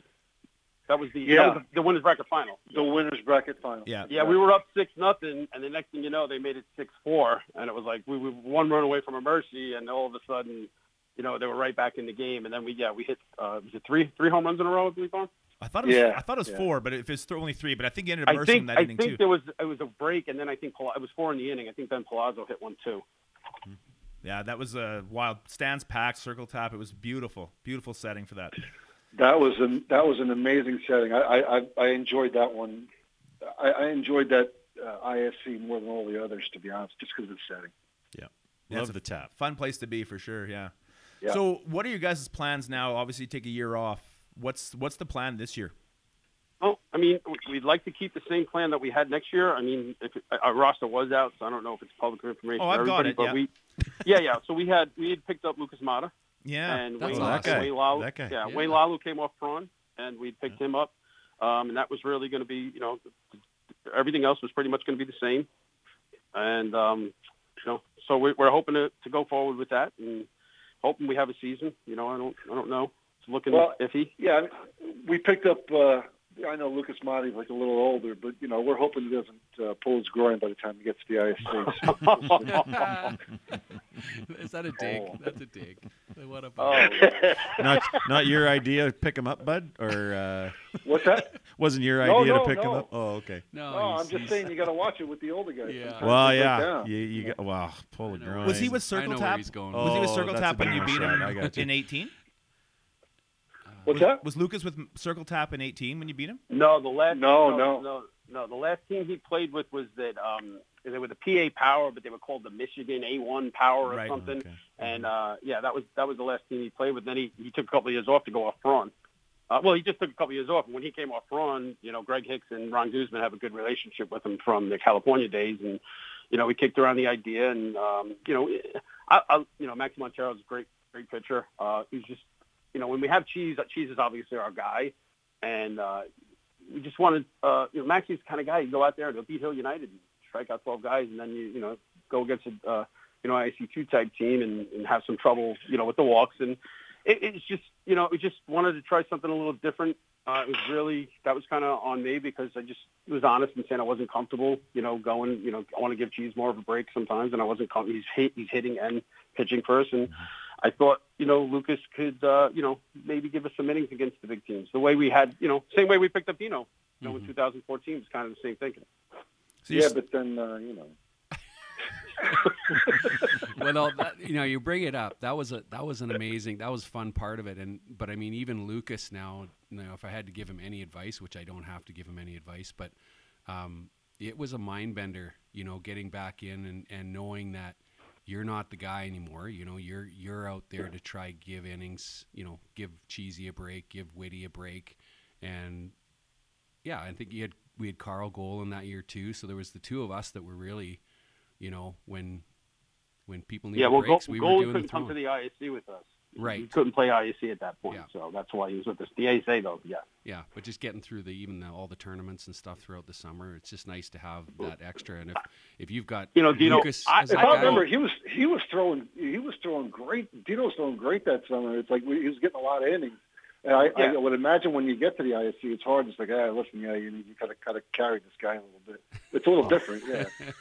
that was the Yeah. that was the, the winners bracket final. The winners bracket final. Yeah. Yeah, we were up six nothing, and the next thing you know, they made it six four, and it was like we were one run away from a mercy, and all of a sudden, you know, they were right back in the game, and then we yeah we hit uh, was it three three home runs in a row, I believe, on? I thought it was Yeah. I thought it was Yeah. four, but if it's th- only three, but I think you ended up I mercing think that I inning think too. there was it was a break, and then I think Pal- it was four in the inning. I think then Palazzo hit one too. Yeah, that was a wild. Stands packed, Circle Tap. It was beautiful, beautiful setting for that. That was an that was an amazing setting. I I, I- I enjoyed that one. I, I enjoyed that uh, I S C more than all the others, to be honest, just because of the setting. Yeah. Yeah, Love it's a the tap. Fun place to be for sure. Yeah. Yeah. So, what are your guys' plans now? Obviously, you take a year off. What's what's the plan this year? Oh, I mean, we'd like to keep the same plan that we had next year. I mean, if it, our roster was out, so I don't know if it's public information. Oh, I've for got everybody, it, But yeah. we, yeah, yeah. So we had we had picked up Lucas Mata. Yeah. and that's Wayne, awesome. That guy. Wayne Lalu, That guy. Yeah, Yeah. Wayne Lalu came off prawn, and we picked him up, um, and that was really going to be, you know, everything else was pretty much going to be the same, and um, you know, so we, we're hoping to, to go forward with that, and hoping we have a season. You know, I don't, I don't know. It's looking Well, iffy. Yeah, we picked up uh, I know Lucas Mott's like a little older, but you know we're hoping he doesn't uh, pull his groin by the time he gets to the I S C. Is that a dig? That's a dig. What Oh, about? not not your idea to pick him up, bud, or uh, What's that? wasn't your No, idea no, to pick him no. up? Oh, okay. No, No, he's- I'm just he's- saying you got to watch it with the older guys. Yeah. Sometimes Well, they break yeah, down. you you got well pull a I know. groin. Was he with I Circle know where Tap? he's going. Was he with Oh, Circle that's Tap a when you different beat shot. I him got you. in eighteen? What's was, that? Was Lucas with Circle Tap in eighteen when you beat him? No, the last No, no, no. no, no. The last team he played with was that um, they were the P A Power, but they were called the Michigan A one Power or Right. something. Okay. And uh, yeah, that was that was the last team he played with. Then he, he took a couple of years off to go off Braun. Uh, well, he just took a couple of years off, and when he came off Braun, you know, Greg Hicks and Ron Guzman have a good relationship with him from the California days, and you know, we kicked around the idea, and um, you know, I, I, you know, Max Montero is a great great pitcher. Uh, he's just, you know, when we have Cheese, Cheese is obviously our guy, and uh, we just wanted, uh, you know, Maxie's the kind of guy you go out there and he'll beat Hill United and strike out twelve guys, and then you, you know, go against a, uh, you know, I C two type team and, and have some trouble, you know, with the walks, and it, it's just, you know, we just wanted to try something a little different. Uh, it was really, that was kind of on me because I just was honest in saying I wasn't comfortable, you know, going, you know, I want to give Cheese more of a break sometimes, and I wasn't comfortable. He's hit, he's hitting and pitching first, and I thought, you know, Lucas could, uh, you know, maybe give us some innings against the big teams. The way we had, you know, same way we picked up Dino, you know, in two thousand fourteen was kind of the same thinking. So you Yeah, s- but then uh, you know. well, no, that, you know, you bring it up. That was a that was an amazing, that was a fun part of it. And but I mean, even Lucas now, you know, if I had to give him any advice, which I don't have to give him any advice, but um, it was a mind bender, you know, getting back in and, and knowing that you're not the guy anymore. You know, you're you're out there to try give innings, you know, give Cheesy a break, give Whitty a break, and yeah, I think you had we had Carl Golan that year too. So there was the two of us that were really, you know, when when people needed Yeah, well, breaks, Go- we were Golan doing couldn't the come to throwing. the I S C with us. Right. He couldn't play I S C at that point, Yeah. so that's why he was with us. The A S A, though, yeah. Yeah, but just getting through the even the, all the tournaments and stuff throughout the summer, it's just nice to have that extra. And if if you've got You know, Dino, Lucas I- as If that I guy, remember, he was he was throwing he was throwing great. Dino was throwing great that summer. It's like we, he was getting a lot of innings. And I, Yeah. I would imagine when you get to the I S C, it's hard. It's like, ah, listen, yeah, you, you gotta kind of carry this guy a little bit. It's a little different, yeah.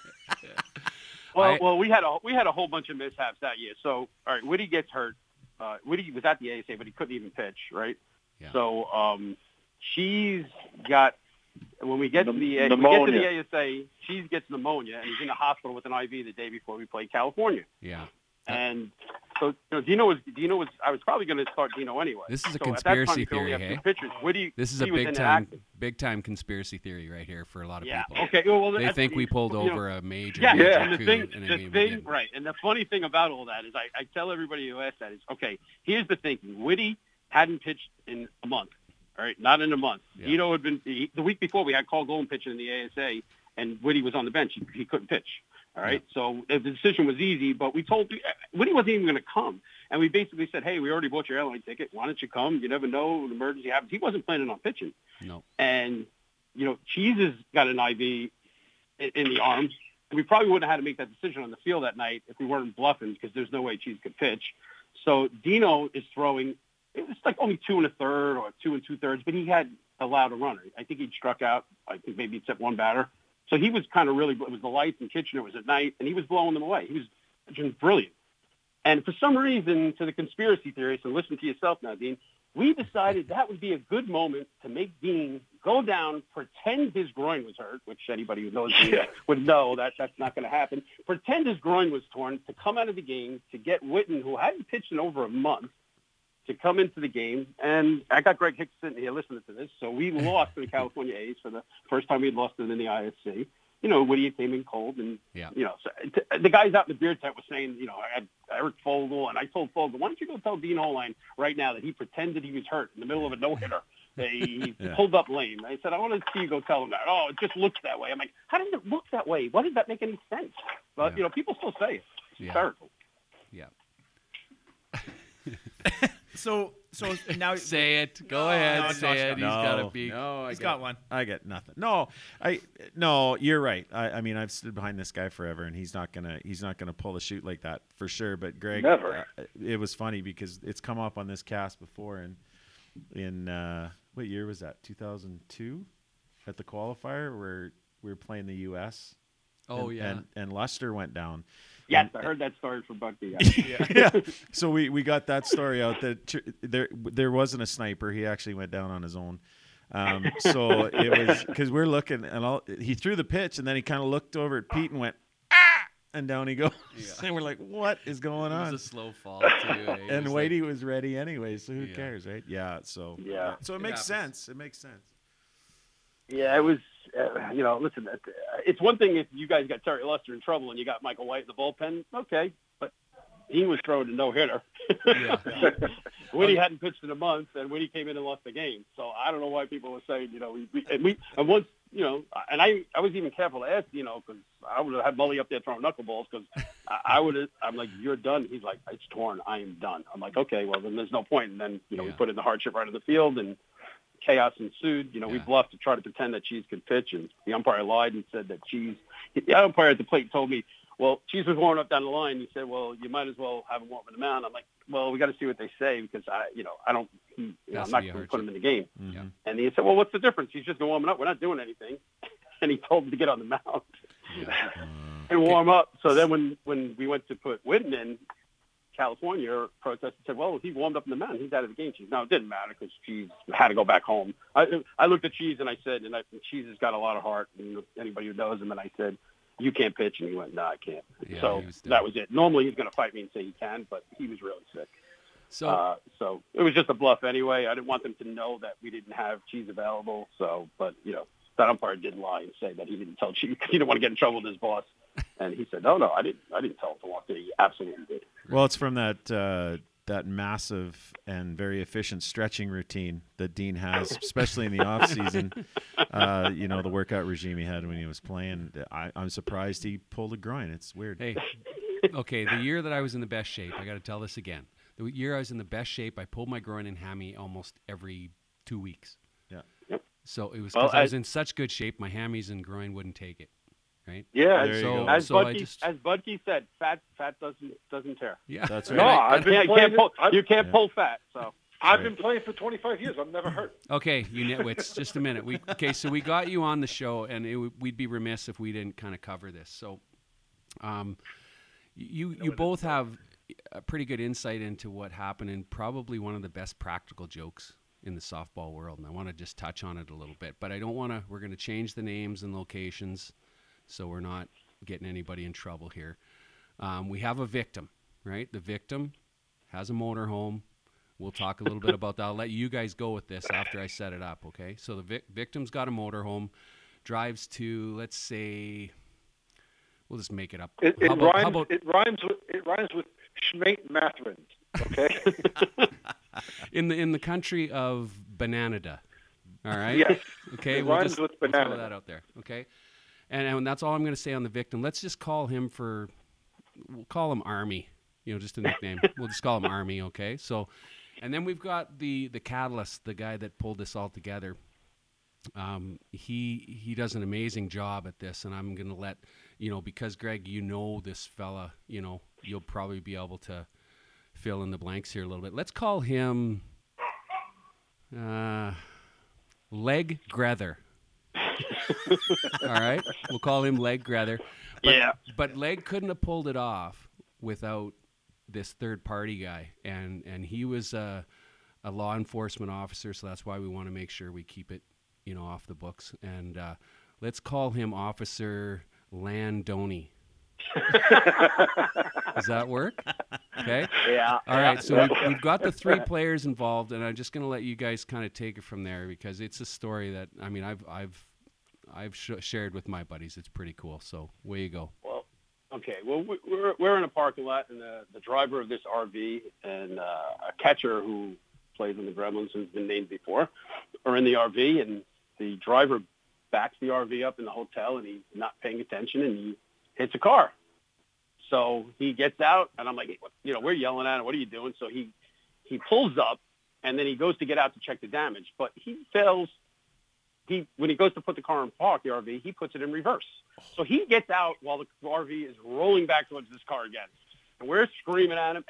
Well, I- well, we had a we had a whole bunch of mishaps that year. So, all right, Whitty gets hurt. Uh, Whitty was at the A S A, but he couldn't even pitch, right? Yeah. So, um, Cheese got when we get to Pneum- the A- we get to pneumonia. the A S A, Cheese gets pneumonia, and he's in the hospital with an I V the day before we played California. yeah, And so, you know, Dino was Dino was I was probably going to start Dino anyway. This is a So at that time, conspiracy you could only theory, have two hey? pitchers. Whitty, this is a he was big time inactive. big time conspiracy theory right here for a lot of Yeah. people. Okay. Well, They that's- think we pulled you know, over a major, Yeah, major and the coup, thing, and I the mean, we thing, didn't. right, and the funny thing about all that is, I, I tell everybody who asks that is, okay, here's the thinking: Whitty hadn't pitched in a month, all right, not in a month. Yeah. Dino had been he, the week before we had Carl Golan pitching in the A S A, and Whitty was on the bench. He, he couldn't pitch. All right, so the decision was easy, but we told Whitty wasn't even going to come, and we basically said, hey, we already bought your airline ticket. Why don't you come? You never know, an emergency happens. He wasn't planning on pitching. No. And, you know, Cheese has got an I V in, in the arm. We probably wouldn't have had to make that decision on the field that night if we weren't bluffing because there's no way Cheese could pitch. So Dino is throwing, it was like only two and a third or two and two thirds, but he had allowed a runner. I think he'd struck out, I think maybe except one batter. So he was kind of really, it was the lights in Kitchener, it was at night, and he was blowing them away. He was just brilliant. And for some reason, to the conspiracy theorists, and listen to yourself now, Dean, we decided that would be a good moment to make Dean go down, pretend his groin was hurt, which anybody who knows Dean would know that that's not going to happen. Pretend his groin was torn to come out of the game, to get Witten, who hadn't pitched in over a month, to come into the game. And I got Greg Hicks sitting here listening to this. So we lost to the California A's for the first time we'd lost them in the I S C. You know, Whitty came in cold, and, Yeah. you know, so t- the guys out in the beer tent were saying, you know, I had Eric Fogel, and I told Fogel, why don't you go tell Dean Oline right now that he pretended he was hurt in the middle of a no-hitter. He Yeah. pulled up lane. I said, I want to see you go tell him that. Oh, it just looks that way. I'm like, how does it look that way? Why does that make any sense? But, Yeah. you know, people still say it. It's Yeah. hysterical. Yeah. So so now Say it. Go No, ahead. no, say Josh it. got- He's got No. a big. No, I he's got got one. I get nothing. No, I no. You're right. I, I mean, I've stood behind this guy forever, and he's not gonna he's not gonna pull a shoot like that for sure. But Greg, Never. uh, it was funny because it's come up on this cast before, and in uh, what year was that? two thousand two at the qualifier where we were playing the U S. Oh, and, yeah. And, and Lester went down. Yes, And- I heard that story from Bucky. Yeah. yeah. So we, we got that story out that tr- there there wasn't a sniper. He actually went down on his own. Um, so it was because we're looking and all, he threw the pitch and then he kind of looked over at Pete and went ah, and down he goes. Yeah. And we're like, what is going It on? was a slow fall too. eh? It And was like- Whitey was ready anyway, so who Yeah. cares, right? Yeah. So Yeah. So it, It makes happens. sense. It makes sense. Yeah, it was, uh, you know, listen, uh, it's one thing if you guys got Terry Luster in trouble and you got Michael White in the bullpen, okay, but he was throwing a no-hitter. Yeah. Whitty hadn't pitched in a month, and Whitty came in and lost the game. So I don't know why people were saying, you know, we, we and we, and once, you know, and I, I was even careful to ask, you know, because I would have had Mully up there throwing knuckleballs because I, I would have, I'm like, you're done. He's like, it's torn. I am done. I'm like, okay, well, then there's no point. And then, you know, we Yeah. put in the hardship right in the field, and chaos ensued. You know, we Yeah. bluffed to try to pretend that Cheese could pitch, and the umpire lied and said that Cheese, the umpire at the plate told me, well, Cheese was warming up down the line. He said, well, you might as well have him warm in the mound. I'm like, well, we got to see what they say because I, you know, I don't, he, you know, Has I'm to not be a going to put him hardship. in the game. Mhm. Yeah. And he said, well, what's the difference? He's just been warming up. We're not doing anything. And he told him to get on the mound Yeah. and warm up. So then when, when we went to put Whitten in, California protested and said, well, he warmed up in the mound. He's out of the game, Cheese. Now, it didn't matter because Cheese had to go back home. I, I looked at Cheese and I said, and, I, and Cheese has got a lot of heart, and anybody who knows him, and I said, you can't pitch. And he went, no, I can't. Yeah, so he was done. that was it. Normally he's going to fight me and say he can, but he was really sick. So Uh, so it was just a bluff anyway. I didn't want them to know that we didn't have Cheese available. So, but, you know, that umpire did lie and say that he didn't tell Cheese because he didn't want to get in trouble with his boss. And he said, no, no, I didn't I didn't tell him to walk there. He absolutely did. Well, it's from that uh, that massive and very efficient stretching routine that Dean has, especially in the off season. Uh, you know, the workout regime he had when he was playing. I, I'm surprised he pulled a groin. It's weird. hey, okay, the year that I was in the best shape, I got to tell this again. The year I was in the best shape, I pulled my groin and hammy almost every two weeks. Yeah. Yep. So it was Well, because I was I- in such good shape, my hammies and groin wouldn't take it. Right? Yeah, There you so, go. as so I Budke just as Budke said, fat fat doesn't doesn't tear. yeah. That's No, right. I- I've been can't- playing. can't pull- pull, you can't Yeah. pull fat. So I've been playing for twenty-five years. I'm never hurt. Okay, you nitwits, just a minute. We okay, so we got you on the show, and it, w- we'd be remiss if we didn't kind of cover this. So, um, you you both have a pretty good insight into what happened, and probably one of the best practical jokes in the softball world. And I want to just touch on it a little bit, but I don't want to. We're going to change the names and locations, so we're not getting anybody in trouble here. Um, we have a victim, right? The victim has a motorhome. We'll talk a little bit about that. I'll let you guys go with this after I set it up, okay? So the vic- victim's got a motorhome, drives to, let's say, we'll just make it up. It, it How about- how rhymes. about It rhymes with it rhymes with Schmate Matherin. Okay. in the in the country of Bananada? All right. Yes. Okay. It we'll rhymes just with we'll throw banana. that out there. Okay. And, and that's all I'm going to say on the victim. Let's just call him for. We'll call him Army. You know, just a nickname. We'll just call him Army. Okay. So, and then we've got the the catalyst, the guy that pulled this all together. Um, he he does an amazing job at this, and I'm going to let you know because Greg, you know this fella. You know, you'll probably be able to fill in the blanks here a little bit. Let's call him uh, Leg Grether. All right, we'll call him Leg Grether. But, Yeah. but Leg couldn't have pulled it off without this third party guy, and and he was a, a law enforcement officer, so that's why we want to make sure we keep it, you know, off the books. And uh, let's call him Officer Landoni. Does that work? Okay. yeah. All right, so we've, we've got the three players involved, and I'm just going to let you guys kind of take it from there because it's a story that I mean I've I've I've sh- shared with my buddies. It's pretty cool. So where you go? Well, okay. Well, we- we're we're in a parking lot, and the, the driver of this R V and uh, a catcher who plays in the Gremlins, who's been named before, are in the R V, and the driver backs the R V up in the hotel, and he's not paying attention, and he hits a car. So he gets out, and I'm like, you know, we're yelling at him. What are you doing? So he he pulls up, and then he goes to get out to check the damage, but he fails. He when he goes to put the car in park, the R V, he puts it in reverse. So he gets out while the R V is rolling back towards this car again, and we're screaming at him, and he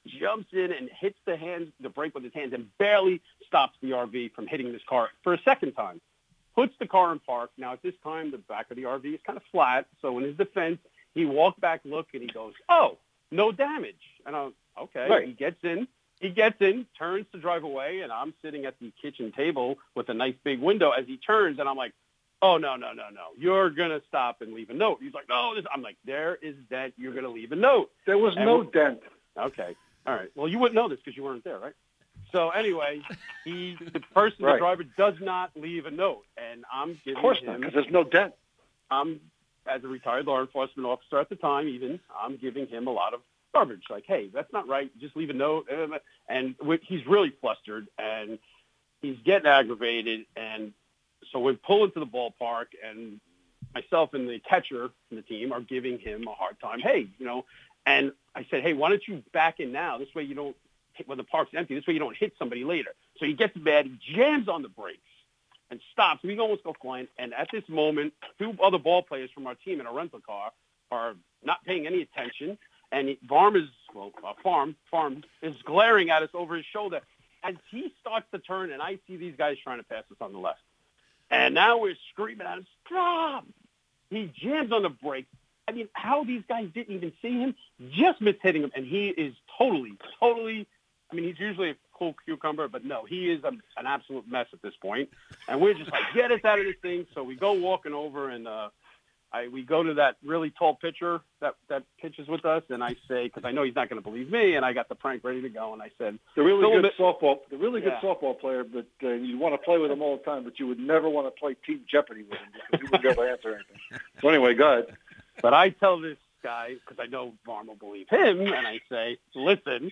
jumps in and hits the hands, the brake with his hands, and barely stops the R V from hitting this car for a second time. Puts the car in park. Now, at this time, the back of the R V is kind of flat. So in his defense, he walked back, looked, and he goes, "Oh, no damage." And I'm, okay. Right. He gets in. He gets in, turns to drive away, and I'm sitting at the kitchen table with a nice big window as he turns, and I'm like, "Oh, no, no, no, no. You're going to stop and leave a note." He's like, "No." This. I'm like, "There is dent. You're going to leave a note." There was And no we- dent. Okay. All right. Well, you wouldn't know this because you weren't there, right? So anyway, he, the person, Right. the driver, does not leave a note, and I'm giving Of course not, him. because there's no dent. I'm, as a retired law enforcement officer at the time, even I'm giving him a lot of garbage. Like, hey, that's not right. Just leave a note. And we- he's really flustered, and he's getting aggravated. And so we pull into the ballpark, and myself and the catcher from the team are giving him a hard time. Hey, you know. And I said, hey, why don't you back in now? This way you don't hit when the park's empty. This way you don't hit somebody later. So he gets mad, he jams on the brakes and stops. We almost go flying. And at this moment, two other ball players from our team in a rental car are not paying any attention. And he- Varm is, well, uh, Farm, Farm is glaring at us over his shoulder as he starts to turn. And I see these guys trying to pass us on the left. And now we're screaming at him, "Stop!" He jams on the brakes. I mean, how these guys didn't even see him, just missed hitting him, and he is totally, totally, I mean, he's usually a cool cucumber, but no, he is a, an absolute mess at this point. And we're just like, get us out of this thing. So we go walking over, and uh, I we go to that really tall pitcher that, that pitches with us, and I say, because I know he's not going to believe me, and I got the prank ready to go, and I said, The really "Fill good him in." softball, the really good Yeah. softball player, but uh, you want to play with him all the time, but you would never want to play Team Jeopardy with him because he wouldn't be able to answer anything. So anyway, go ahead. But I tell this guy, because I know Varm will believe him, and I say, listen,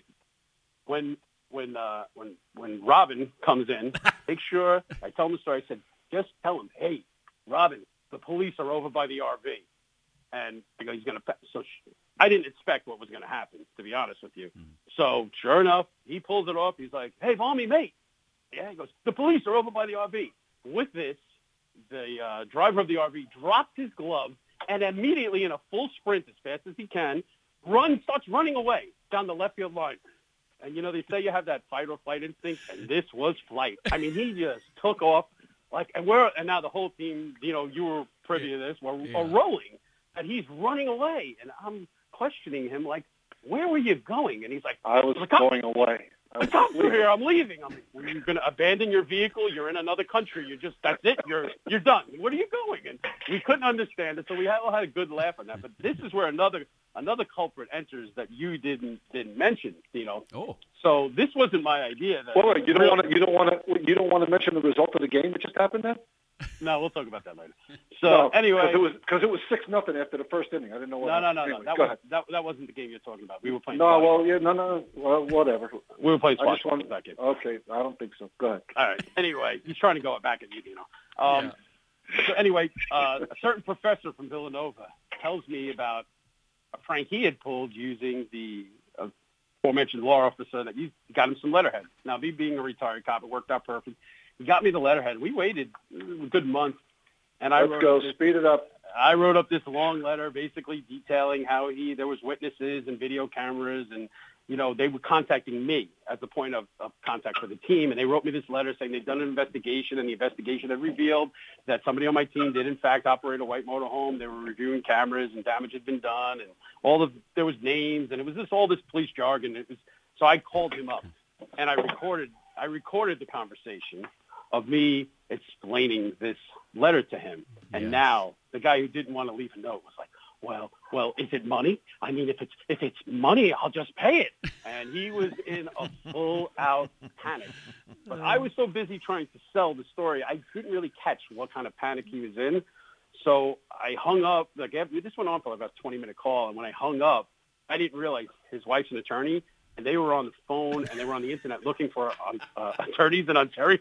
when when uh, when when Robin comes in, make sure, I tell him the story, I said, just tell him, hey, Robin, the police are over by the R V. And I go, he's going to, so sh- I didn't expect what was going to happen, to be honest with you. Mm. So sure enough, he pulls it off. He's like, hey, Varmy, mate. Yeah, he goes, the police are over by the R V. With this, the uh, driver of the R V drops his glove and immediately, in a full sprint as fast as he can, runs, starts running away down the left field line. And, you know, they say you have that fight or flight instinct, and this was flight. I mean, he just took off. like, And we're and now the whole team, you know, you were privy to this, we're, Yeah. are rolling. And he's running away. And I'm questioning him, like, where were you going? And he's like, I was the cop- going away. I the was cops are leaving. here. I'm leaving. I'm like, were you going to abandon your vehicle? You're in another country. You're just, that's it. You're you're done. Where are you going? And we couldn't understand it, so we all had a good laugh on that. But this is where another another culprit enters that you didn't didn't mention. You know. Oh. So this wasn't my idea. That Wait, wait, you don't want to you don't want to you don't want to mention the result of the game that just happened then? No, we'll talk about that later. So No, anyway, because it was because it was six nothing after the first inning. I didn't know what. no, no, happened. no, no. Anyway, That go was ahead. that, that wasn't the game you're talking about. We were playing. No, squash. well, yeah, no, no, well, whatever. we were playing I squash just want. that game. Okay, I don't think so. Go ahead. All right. Anyway, he's trying to go back at you, you know. Um, So anyway, uh, a certain professor from Villanova tells me about a prank he had pulled using the uh, aforementioned law officer that you got him some letterhead. Now, me being a retired cop, it worked out perfect. He got me the letterhead. We waited a good month, and I Let's wrote go. up this, Speed it up. I wrote up this long letter, basically detailing how he there was witnesses and video cameras, and you know they were contacting me as a point of, of contact for the team, and they wrote me this letter saying they'd done an investigation, and the investigation had revealed that somebody on my team did in fact operate a white motorhome. They were reviewing cameras, and damage had been done, and all of there was names, and it was just all this police jargon. It was so I called him up, and I recorded I recorded the conversation of me explaining this letter to him, and Yes. now the guy who didn't want to leave a note was like, well, well, is it money? I mean, if it's if it's money, I'll just pay it. And he was in a full-out panic. But I was so busy trying to sell the story, I didn't really catch what kind of panic he was in. So I hung up. Like this went on for about a twenty-minute call, and when I hung up, I didn't realize his wife's an attorney, and they were on the phone and they were on the internet looking for um, uh, attorneys in Ontario.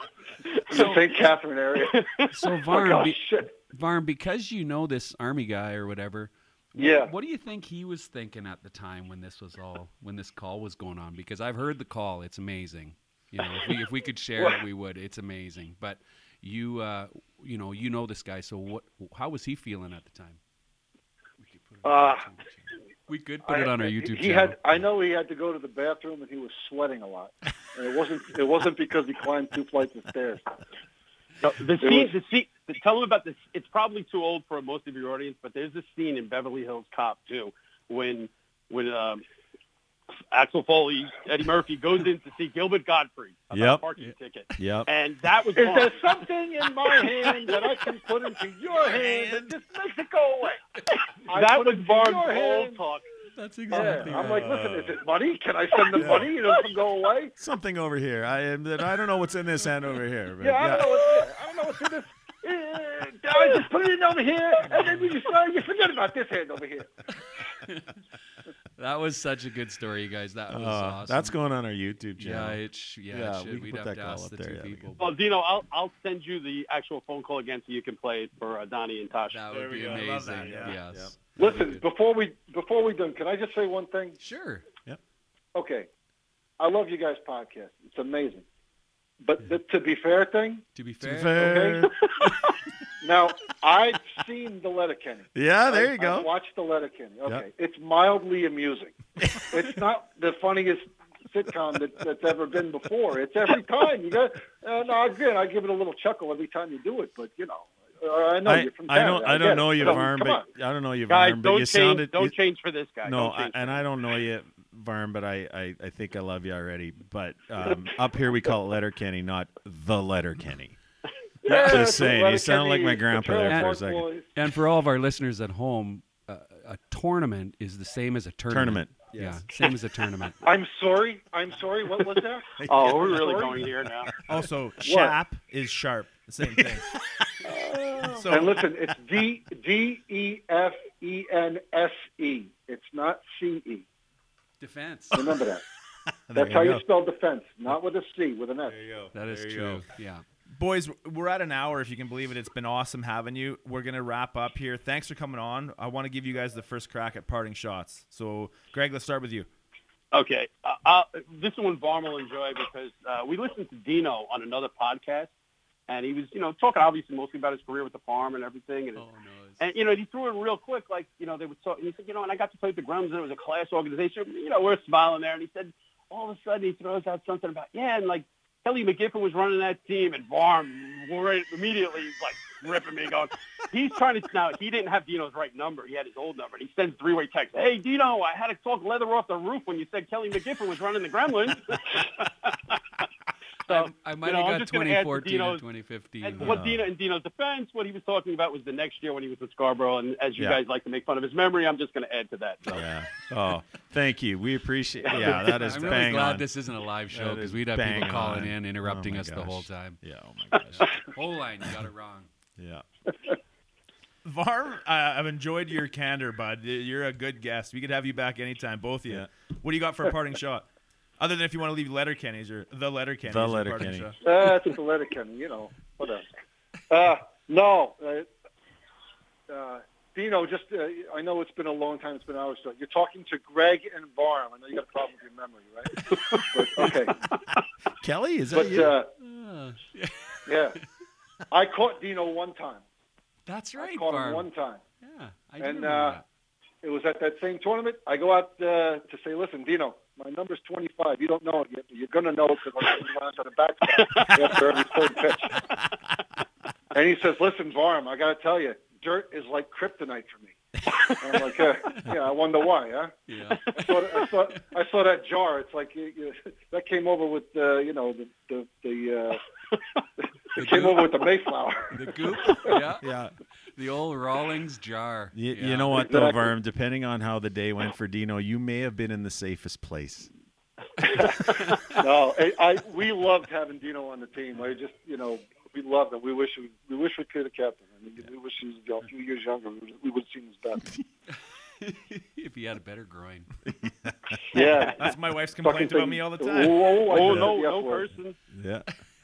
The Saint Catherine area. So Oh, Varn, gosh, be- shit. Varn, because you know this army guy or whatever, wh- Yeah. what do you think he was thinking at the time when this was all when this call was going on? Because I've heard the call; it's amazing. You know, if we if we could share it, we would. It's amazing. But you, uh, you know, you know this guy. So what? How was he feeling at the time? Uh, We could put it on our YouTube he channel. Had, I know he had to go to the bathroom and he was sweating a lot. And it wasn't. It wasn't because he climbed two flights of stairs. So the It scene, was- the scene, tell them about this. It's probably too old for most of your audience, but there's this scene in Beverly Hills Cop too, when when um, Axel Foley, Eddie Murphy goes in to see Gilbert Gottfried about Yep. a parking ticket, Yep. and that was Is fun. there something in my hand that I can put into your hand that just makes it go away? I that put was it in Varn's your whole hand. talk. That's Yeah, I'm like, listen, is it money? Can I send them money? You know, to go away? Something over here. I am that I don't know what's in this hand over here. But Yeah, I don't know what's there. I don't know what's in this. Uh, I just put it in over here, and then we just uh, you forget about this hand over here. That was such a good story, you guys. That was Uh, awesome. that's going on our YouTube Yeah, channel. it sh- yeah, Yeah, it should. we can We'd put have that to call ask up the there, two yeah, we people. Well, Dino, I'll I'll send you the actual phone call again so you can play it for uh, Donnie and Tasha. That There would we be go. I amazing. love that, yeah. Yes. Yep. That'd be Listen, good. before we before we done, can I just say one thing? Sure. Okay, I love you guys' podcast. It's amazing. But the to be fair thing, To be To fair, be fair. okay. Now I've seen the Letterkenny. Yeah, there I- you go. I've watched the Letterkenny. Okay, Yep. it's mildly amusing. It's not the funniest sitcom that, that's ever been before. It's every time you got. Uh, no, again, I give it a little chuckle every time you do it. But you know, uh, I know I, you're from I Canada. don't I get don't it. know you, So, Varn, come but on. I don't know you, Guys, Varn, but don't you change. sounded don't you- change for this guy. No, Don't I, change and for I don't know you, Varn, but I, I, I think I love you already. But um, up here we call it Letterkenny, not the Letterkenny. Yeah, Just it's saying, the you sound like my Letterkenny, grandpa the there Trailer for a Park second. Boys. and for all of our listeners at home, uh, a tournament is the same as a tournament. Tournament. Yes. Yeah, same as a tournament. I'm sorry. I'm sorry. What was that? Oh, we're really Sorry? going here now. Also, chap is sharp. The same thing. so And listen, it's D D E F E N S E. It's not C E. Defense. Remember that. There That's how you you go. spell defense, not with a C, with an S. There you go. That is There you true. go. Yeah. boys, we're at an hour. If you can believe it, it's been awesome having you. We're gonna wrap up here. Thanks for coming on. I want to give you guys the first crack at parting shots. So, Greg, let's start with you. Okay, uh, uh, this one Varm will enjoy because uh, we listened to Dino on another podcast, and he was, you know, talking obviously mostly about his career with the farm and everything, and Oh no. and you know he threw in real quick, like you know they would talk, and he said, you know, and I got to play with the Grums, and it was a class organization. You know, we're smiling there, and he said, all of a sudden he throws out something about yeah, and like Kelly McGiffin was running that team, and Varm right, immediately like ripping me, going, he's trying to now. He didn't have Dino's right number; he had his old number. And he sends three-way text. Hey, Dino, I had to talk leather off the roof when you said Kelly McGiffin was running the Gremlins. So, I, I might you know, I'm have got just gonna add to twenty fourteen or Dino's- twenty fifteen. And uh, what Dino in Dino's defense, what he was talking about was the next year when he was with Scarborough. And as you Yeah. guys like to make fun of his memory, I'm just going to add to that. So. Yeah. Oh, thank you. We appreciate. Yeah, that is I'm really bang glad on. this isn't a live show That because is we'd have bang people calling on. in, interrupting Oh my us the gosh. whole time. Yeah. Oh my gosh. Whole line, you got it wrong. Yeah. Varm, uh, I've enjoyed your candor, bud. You're a good guest. We could have you back anytime, both of you. Yeah. What do you got for a parting shot? Other than if you want to leave Letterkenny's or the Letterkenny's. The your parting Letterkenny. shot. That's the Letterkenny, you know, whatever. Uh, no, uh, uh, Dino, just, uh, I know it's been a long time, it's been hours, so you're talking to Greg and Varm. I know you got a problem with your memory, right? but, okay. Kelly, is that But, you? uh, Uh, yeah, I caught Dino one time. that's I right, caught Barb. him one time. Yeah, I do And remember uh, that. it was at that same tournament. I go out uh, to say, listen, Dino, my number's twenty-five. You don't know it yet, but you're going to know because I'm going to run to the backstop after every third pitch. And he says, listen, Varm, I got to tell you, dirt is like kryptonite for me. And I'm like, uh, yeah, I wonder why, huh? Yeah. I saw, I saw, I saw that jar. It's like you, you, that came over with, uh, you know, the the, the uh, it came over with the Mayflower. The goop. Yeah. yeah. The old Rawlings jar. You, yeah. you know what, though, Exactly. Varm? Depending on how the day went for Dino, you may have been in the safest place. No, I, I we loved having Dino on the team. I just, you know, we loved him. We wish we, we wish we could have kept him. I mean, we wish he was a few years younger. We would, we would have seen his best. If he had a better groin. Yeah. That's my wife's complaint about me all the time. Oh, I Oh, said no, the F no word. person. Yeah.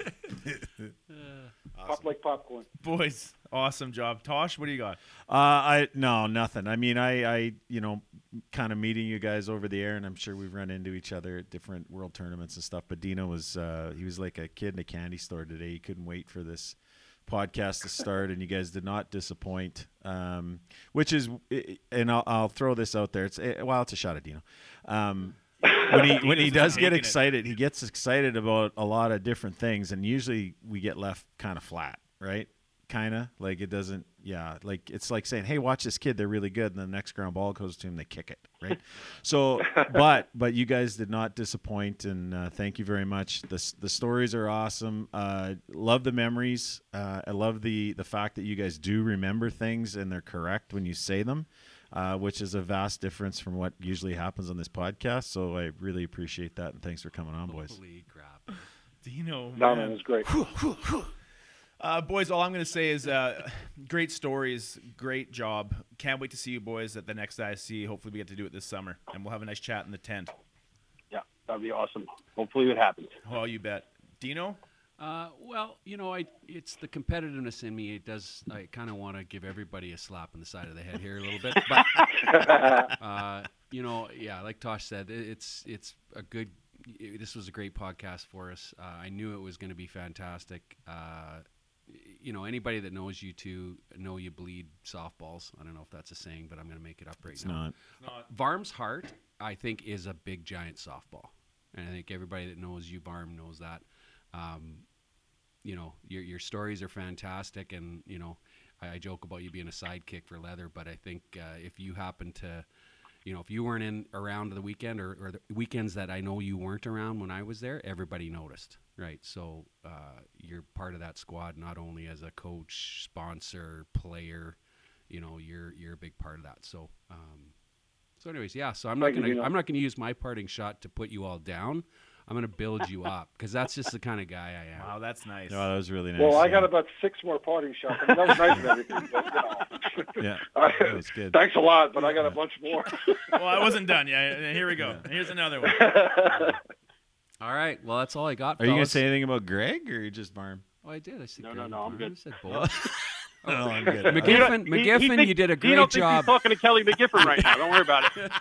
Pop like popcorn. Boys, awesome job. Tosh, what do you got? Uh, I no nothing. I mean, I, I you know, kind of meeting you guys over the air, and I'm sure we've run into each other at different world tournaments and stuff. But Dino was uh, he was like a kid in a candy store today. He couldn't wait for this podcast to start, and you guys did not disappoint. Um, which is, and I'll, I'll throw this out there. It's well, it's a shot at Dino. Um, when he when he does get excited, he gets excited about a lot of different things, and usually we get left kind of flat, right? Kind of like it doesn't. Yeah, like it's like saying, "Hey, watch this kid; they're really good." And the next ground ball goes to him, they kick it, right? So, but but you guys did not disappoint, and uh, thank you very much. the The stories are awesome. Uh, love the memories. Uh, I love the the fact that you guys do remember things and they're correct when you say them, uh, which is a vast difference from what usually happens on this podcast. So I really appreciate that, and thanks for coming on, boys. Holy crap! Dino, No, man. man, it was great. Uh, boys, all I'm going to say is uh, great stories, great job. Can't wait to see you boys at the next I S C. Hopefully we get to do it this summer, and we'll have a nice chat in the tent. Yeah, that'd be awesome. Hopefully it happens. Oh, you bet. Dino? Uh, well, you know, I it's the competitiveness in me. It does. I kind of want to give everybody a slap on the side of the head here a little bit, but uh, you know, yeah, like Tosh said, it, it's it's a good. It, this was a great podcast for us. Uh, I knew it was going to be fantastic. Uh, you know, anybody that knows you two know you bleed softballs. I don't know if that's a saying, but I'm going to make it up right It's now. not. Varm's heart, I think, is a big giant softball, and I think everybody that knows you, Varm, knows that. Um, you know, your your stories are fantastic, and you know, I, I joke about you being a sidekick for Leather, but I think uh, if you happen to, you know, if you weren't in around the weekend or, or the weekends that I know you weren't around when I was there, everybody noticed, right? So uh, you're part of that squad, not only as a coach, sponsor, player. You know, you're you're a big part of that. So, um, so anyways, yeah. So I'm not Thank you, gonna Dino. I'm not gonna use my parting shot to put you all down. I'm going to build you up because that's just the kind of guy I am. Wow, that's nice. Oh, that was really nice. Well, I yeah. got about six more parting shots. I mean, that was nice and everything. But, you know. Yeah, I- that was good. Thanks a lot, but I got a bunch more. Well, I wasn't done yet. Here we go. Here's another one. All right. Well, that's all I got. Are you going to fellas. say anything about Greg or just Barm? Oh, I did. I said No, Greg no, no, I'm Barnes. good. I said both. No, I'm good. McGiffin, He- he McGiffin, thinks- you did a He great don't job. think he's talking to Kelly McGiffin right now. Don't worry about it.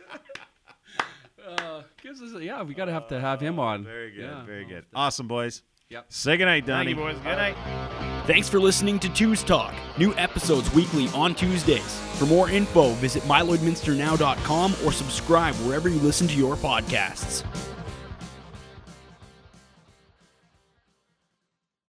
Uh, gives us a, yeah, we got to have to have him on. Very good. Yeah. Very good. Awesome, boys. Yep. Say goodnight, Thank Donnie. you, boys. Good night. Thanks for listening to Tues Talk. New episodes weekly on Tuesdays. For more info, visit my lloyd minster now dot com or subscribe wherever you listen to your podcasts.